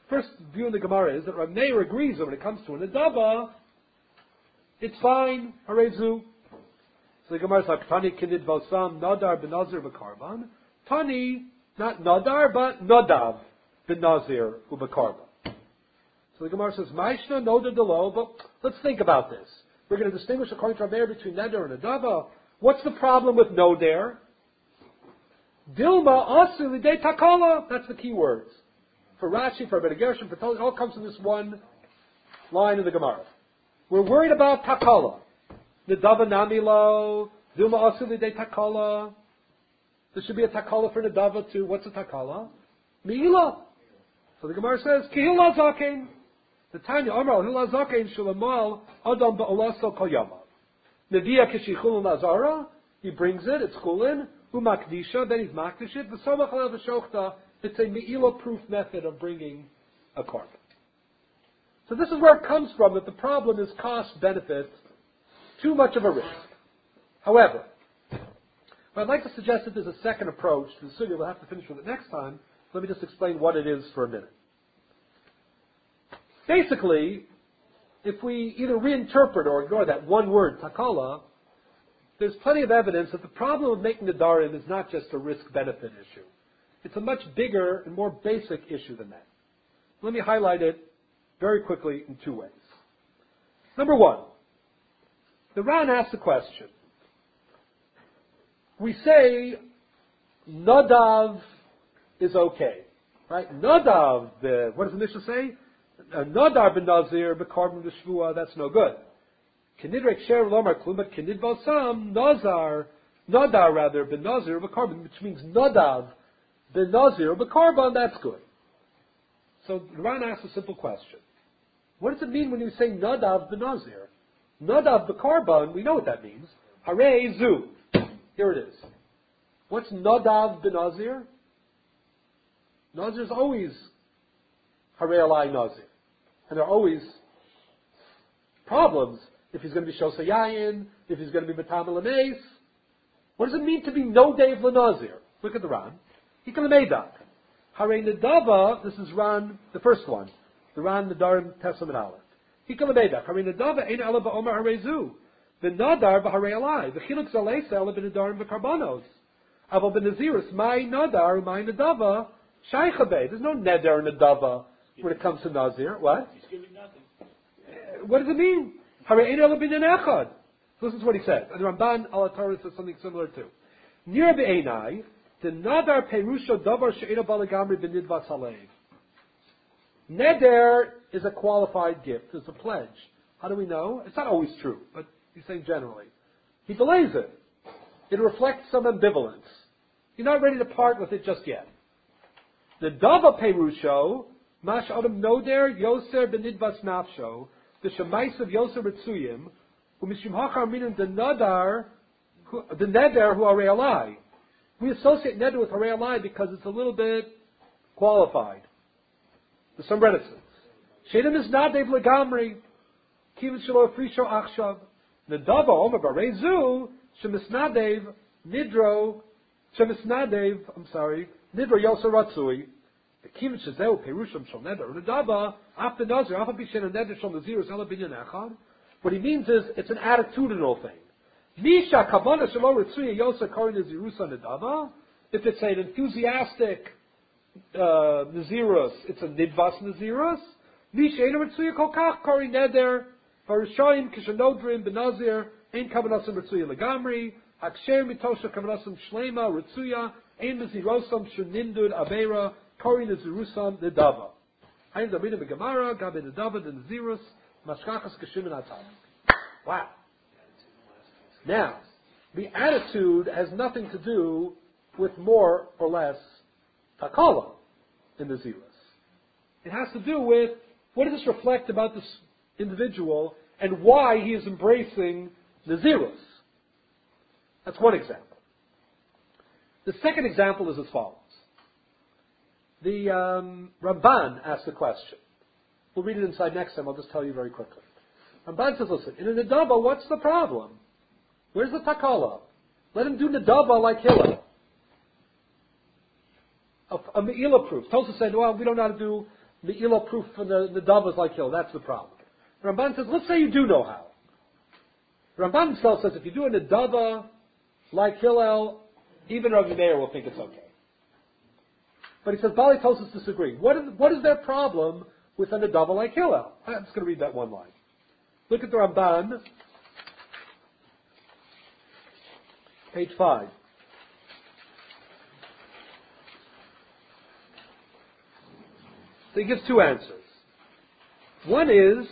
First view in the Gemara is that Rav Meir agrees that when it comes to an Adaba, it's fine, Harezu. So the Gemara is like, Tani kinid vosam, Nadar benazir v'karban. Tani, not Nadar, but Nadav benazir u'b'karban. So the Gemara says, Maishna Noda Delo, but let's think about this. We're going to distinguish according to Rav Meir between Neder and Adava. What's the problem with Noder? Dilma asu lidei takala. That's the key words. For Rashi, for Rabbi Gershon, for Tol, it all comes in this one line of the Gemara. We're worried about takala. Nadava namilo. Dilma asu lidei takala. There should be a takala for Nadava too. What's a takala? Mi'ila. So the Gemara says, Kihila zaken. The Tanya Amar Hila zaken shulamal adam ba'olaso kol yama. Nevia kishichul nazara. He brings it. It's chulin. Umakdisha. Then he's makdish it. V'samach alav v'shochta. It's a me'ila-proof method of bringing a korban. So this is where it comes from, that the problem is cost-benefit, too much of a risk. However, what I'd like to suggest that there's a second approach to the sugya. We'll have to finish with it next time. Let me just explain what it is for a minute. Basically, if we either reinterpret or ignore that one word, takala, there's plenty of evidence that the problem of making the darim is not just a risk-benefit issue. It's a much bigger and more basic issue than that. Let me highlight it very quickly in two ways. Number one, the Ran asks a question. We say Nadav is okay, right? Nadav, what does the Mishnah say? Nadar ben Nazir, bekarban b'shvua, that's no good. Kenidrek sher lomar klum, but kenid balsam, Nadar rather, ben Nazir, bekarban, which means Nadav, ben Nazir, bekarban, that's good. So Ran asks a simple question. What does it mean when you say Nadav ben Nazir? Nadav bekarban, we know what that means. Hare zu. Here it is. What's Nadav ben Nazir? Nazir is always Hare alai Nazir. And there are always problems if he's going to be Shosa Yayin, if he's going to be Matam Lameis. What does it mean to be no Dave Lanazir? Look at the Ran. Hikal Meidak. Hare Nadava, this is Ran, the first one. The Ran Nadarim Tesam and Aleph. Hikal Meidak. Hare Nadava ein ala ba'omar harezu. The Nadar b'hare alai. The Chiluk Zalesa ala b'nadarim b'karbanos. Aval b'nazirus, my Nadar, my Nadava, Shaychabe. There's no Neder Nadava when it comes to Nazir. What? He's giving nothing. What does it mean? Hare ein ala b'nyan echad. Listen to what he says. And the Ramban al Torah says something similar too. Nir be'enai, the Nadar perusha davar she'ena balagamri b'nidvas halev. Neder is a qualified gift. It's a pledge. How do we know? It's not always true, but he's saying generally. He delays it. It reflects some ambivalence. You're not ready to part with it just yet. The dava perusho, mash adam noder yoser b'nidvas nafsho, the shemais of yoser ritzuyim, u'mishim hachar minin the neder who are alai. We associate neder with hare alai because it's a little bit qualified. There's some reticence. Shedem is nadev legamri, kivin shelo frisho achshav. Nedava omer barezu shemisnadev nidro nidro yoser ratzui. Kivin shezeu perusham shel neder nedava after nazir after bishen neder shel nazir is ala binyan echad. What he means is it's an attitudinal thing. Misha kavana shelo ratzui yoser korin nazirusa nedava. If it's an enthusiastic nazirus, it's a nidvas nazirus. Misha ena ratzui kol kach korin neder. Varishayim kishanodrim benazir ein kavanasim ritzuya legamri haksher mitosha kavanasim shlema ritzuya ein mezirosam shenindud avera kori nezirusam nedava. Hayin zamina begamara gabe nedava the nazirus mashkachas kashim and atam. Wow. Now, the attitude has nothing to do with more or less takala in the zirus. It has to do with what does this reflect about this individual and why he is embracing Nazirus. That's one example. The second example is as follows. The Ramban asks a question. We'll read it inside next time. I'll just tell you very quickly. Ramban says, listen, in a Nadava, what's the problem? Where's the Takala? Let him do Nadava like Hillel. A Me'ila proof. Tosa said, well, we don't know how to do Me'ila proof for the Davas like Hillel. That's the problem. The Ramban says, let's say you do know how. The Ramban himself says, if you do a Nedava like Hillel, even Rav Meir will think it's okay. But he says, Bali Tosos disagree. What is their problem with a Nedava like Hillel? I'm just going to read that one line. Look at the Ramban, page 5. So he gives two answers. One is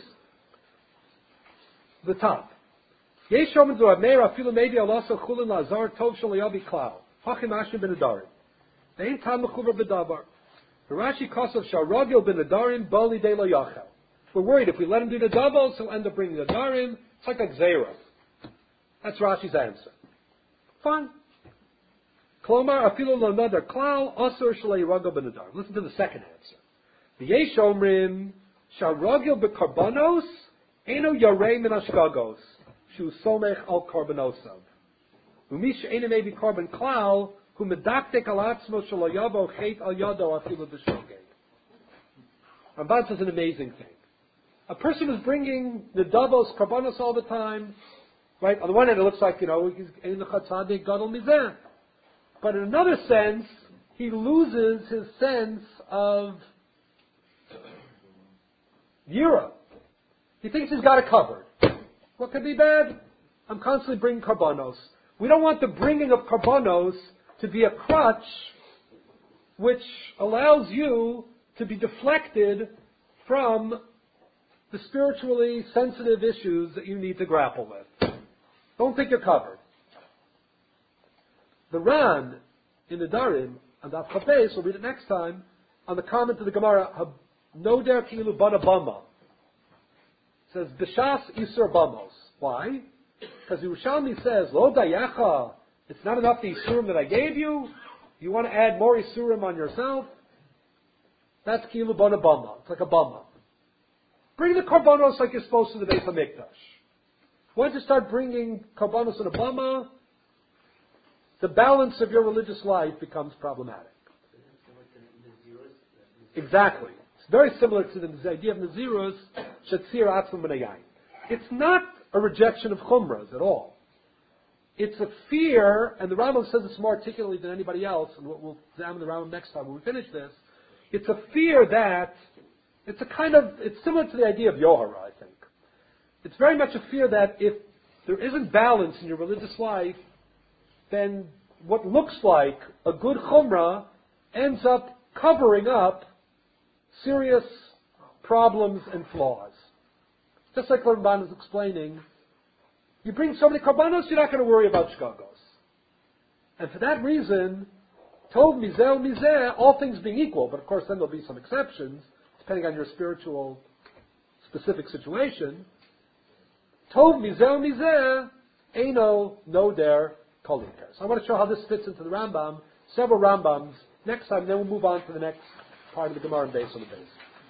the top. Yesh shomen zu Rav Meir afilu maybe alaso chulin lazar tov shel yavi klal. Hachim ashim ben adarim. Ein tam mechuver bedavar. The Rashi Kosov Sharagil ben Adarim Bali de lo yachel. We're worried if we let him do the doubles, he'll end up bringing the Adarim. It's like a Gzeira. That's Rashi's answer. Fine. Klomar afilu lo nadar klal asur shalei ragil ben Adarim. Listen to the second answer. The Yesh Omrim Sharagil bekarbanos eno yarei min ashkagos shu somech al karbanosam. Umish eno maybe karban klal. Who medaktek alatzmo shalayavo chet al yado afilu b'shogeg. Ramban says an amazing thing. A person is bringing the doubles karbanos all the time, right? On the one hand, it looks like he's in the chatzadik gadol mizeh, but in another sense, he loses his sense of yira. He thinks he's got it covered. What could be bad? I'm constantly bringing karbanos. We don't want the bringing of karbanos to be a crutch which allows you to be deflected from the spiritually sensitive issues that you need to grapple with. Don't think you're covered. The Ran in the Darim, and Daf Chafez, we'll read it next time, on the comment of the Gemara, Noder Kilu Bana Bama, says, B'shas Isur Bamos. Why? Because Yerushalmi says, Lo Dayacha, it's not enough the Isurim that I gave you. You want to add more Isurim on yourself? That's Kilu Bana Bama. It's like a Bama. Bring the Karbanos like you're supposed to the Beis HaMikdash. Once you start bringing Karbanos in a Bama, the balance of your religious life becomes problematic. Exactly. It's very similar to the idea of Nazirus, Shatzir Atzma B'nayayin. It's not a rejection of Chumras at all. It's a fear, and the Rambam says this more articulately than anybody else, and we'll examine the Rambam next time when we finish this. It's a fear that, it's similar to the idea of Yohara, I think. It's very much a fear that if there isn't balance in your religious life, then what looks like a good Chumrah ends up covering up serious problems and flaws. Just like Ramban is explaining, you bring so many karbanos, you're not going to worry about shkagos. And for that reason, tov mizeh, all things being equal, but of course then there'll be some exceptions, depending on your spiritual specific situation. Tov mizeh, eino noder kolinker. So I want to show how this fits into the Rambam, several Rambams. Next time, then we'll move on to the next part of the Gemara based on the base.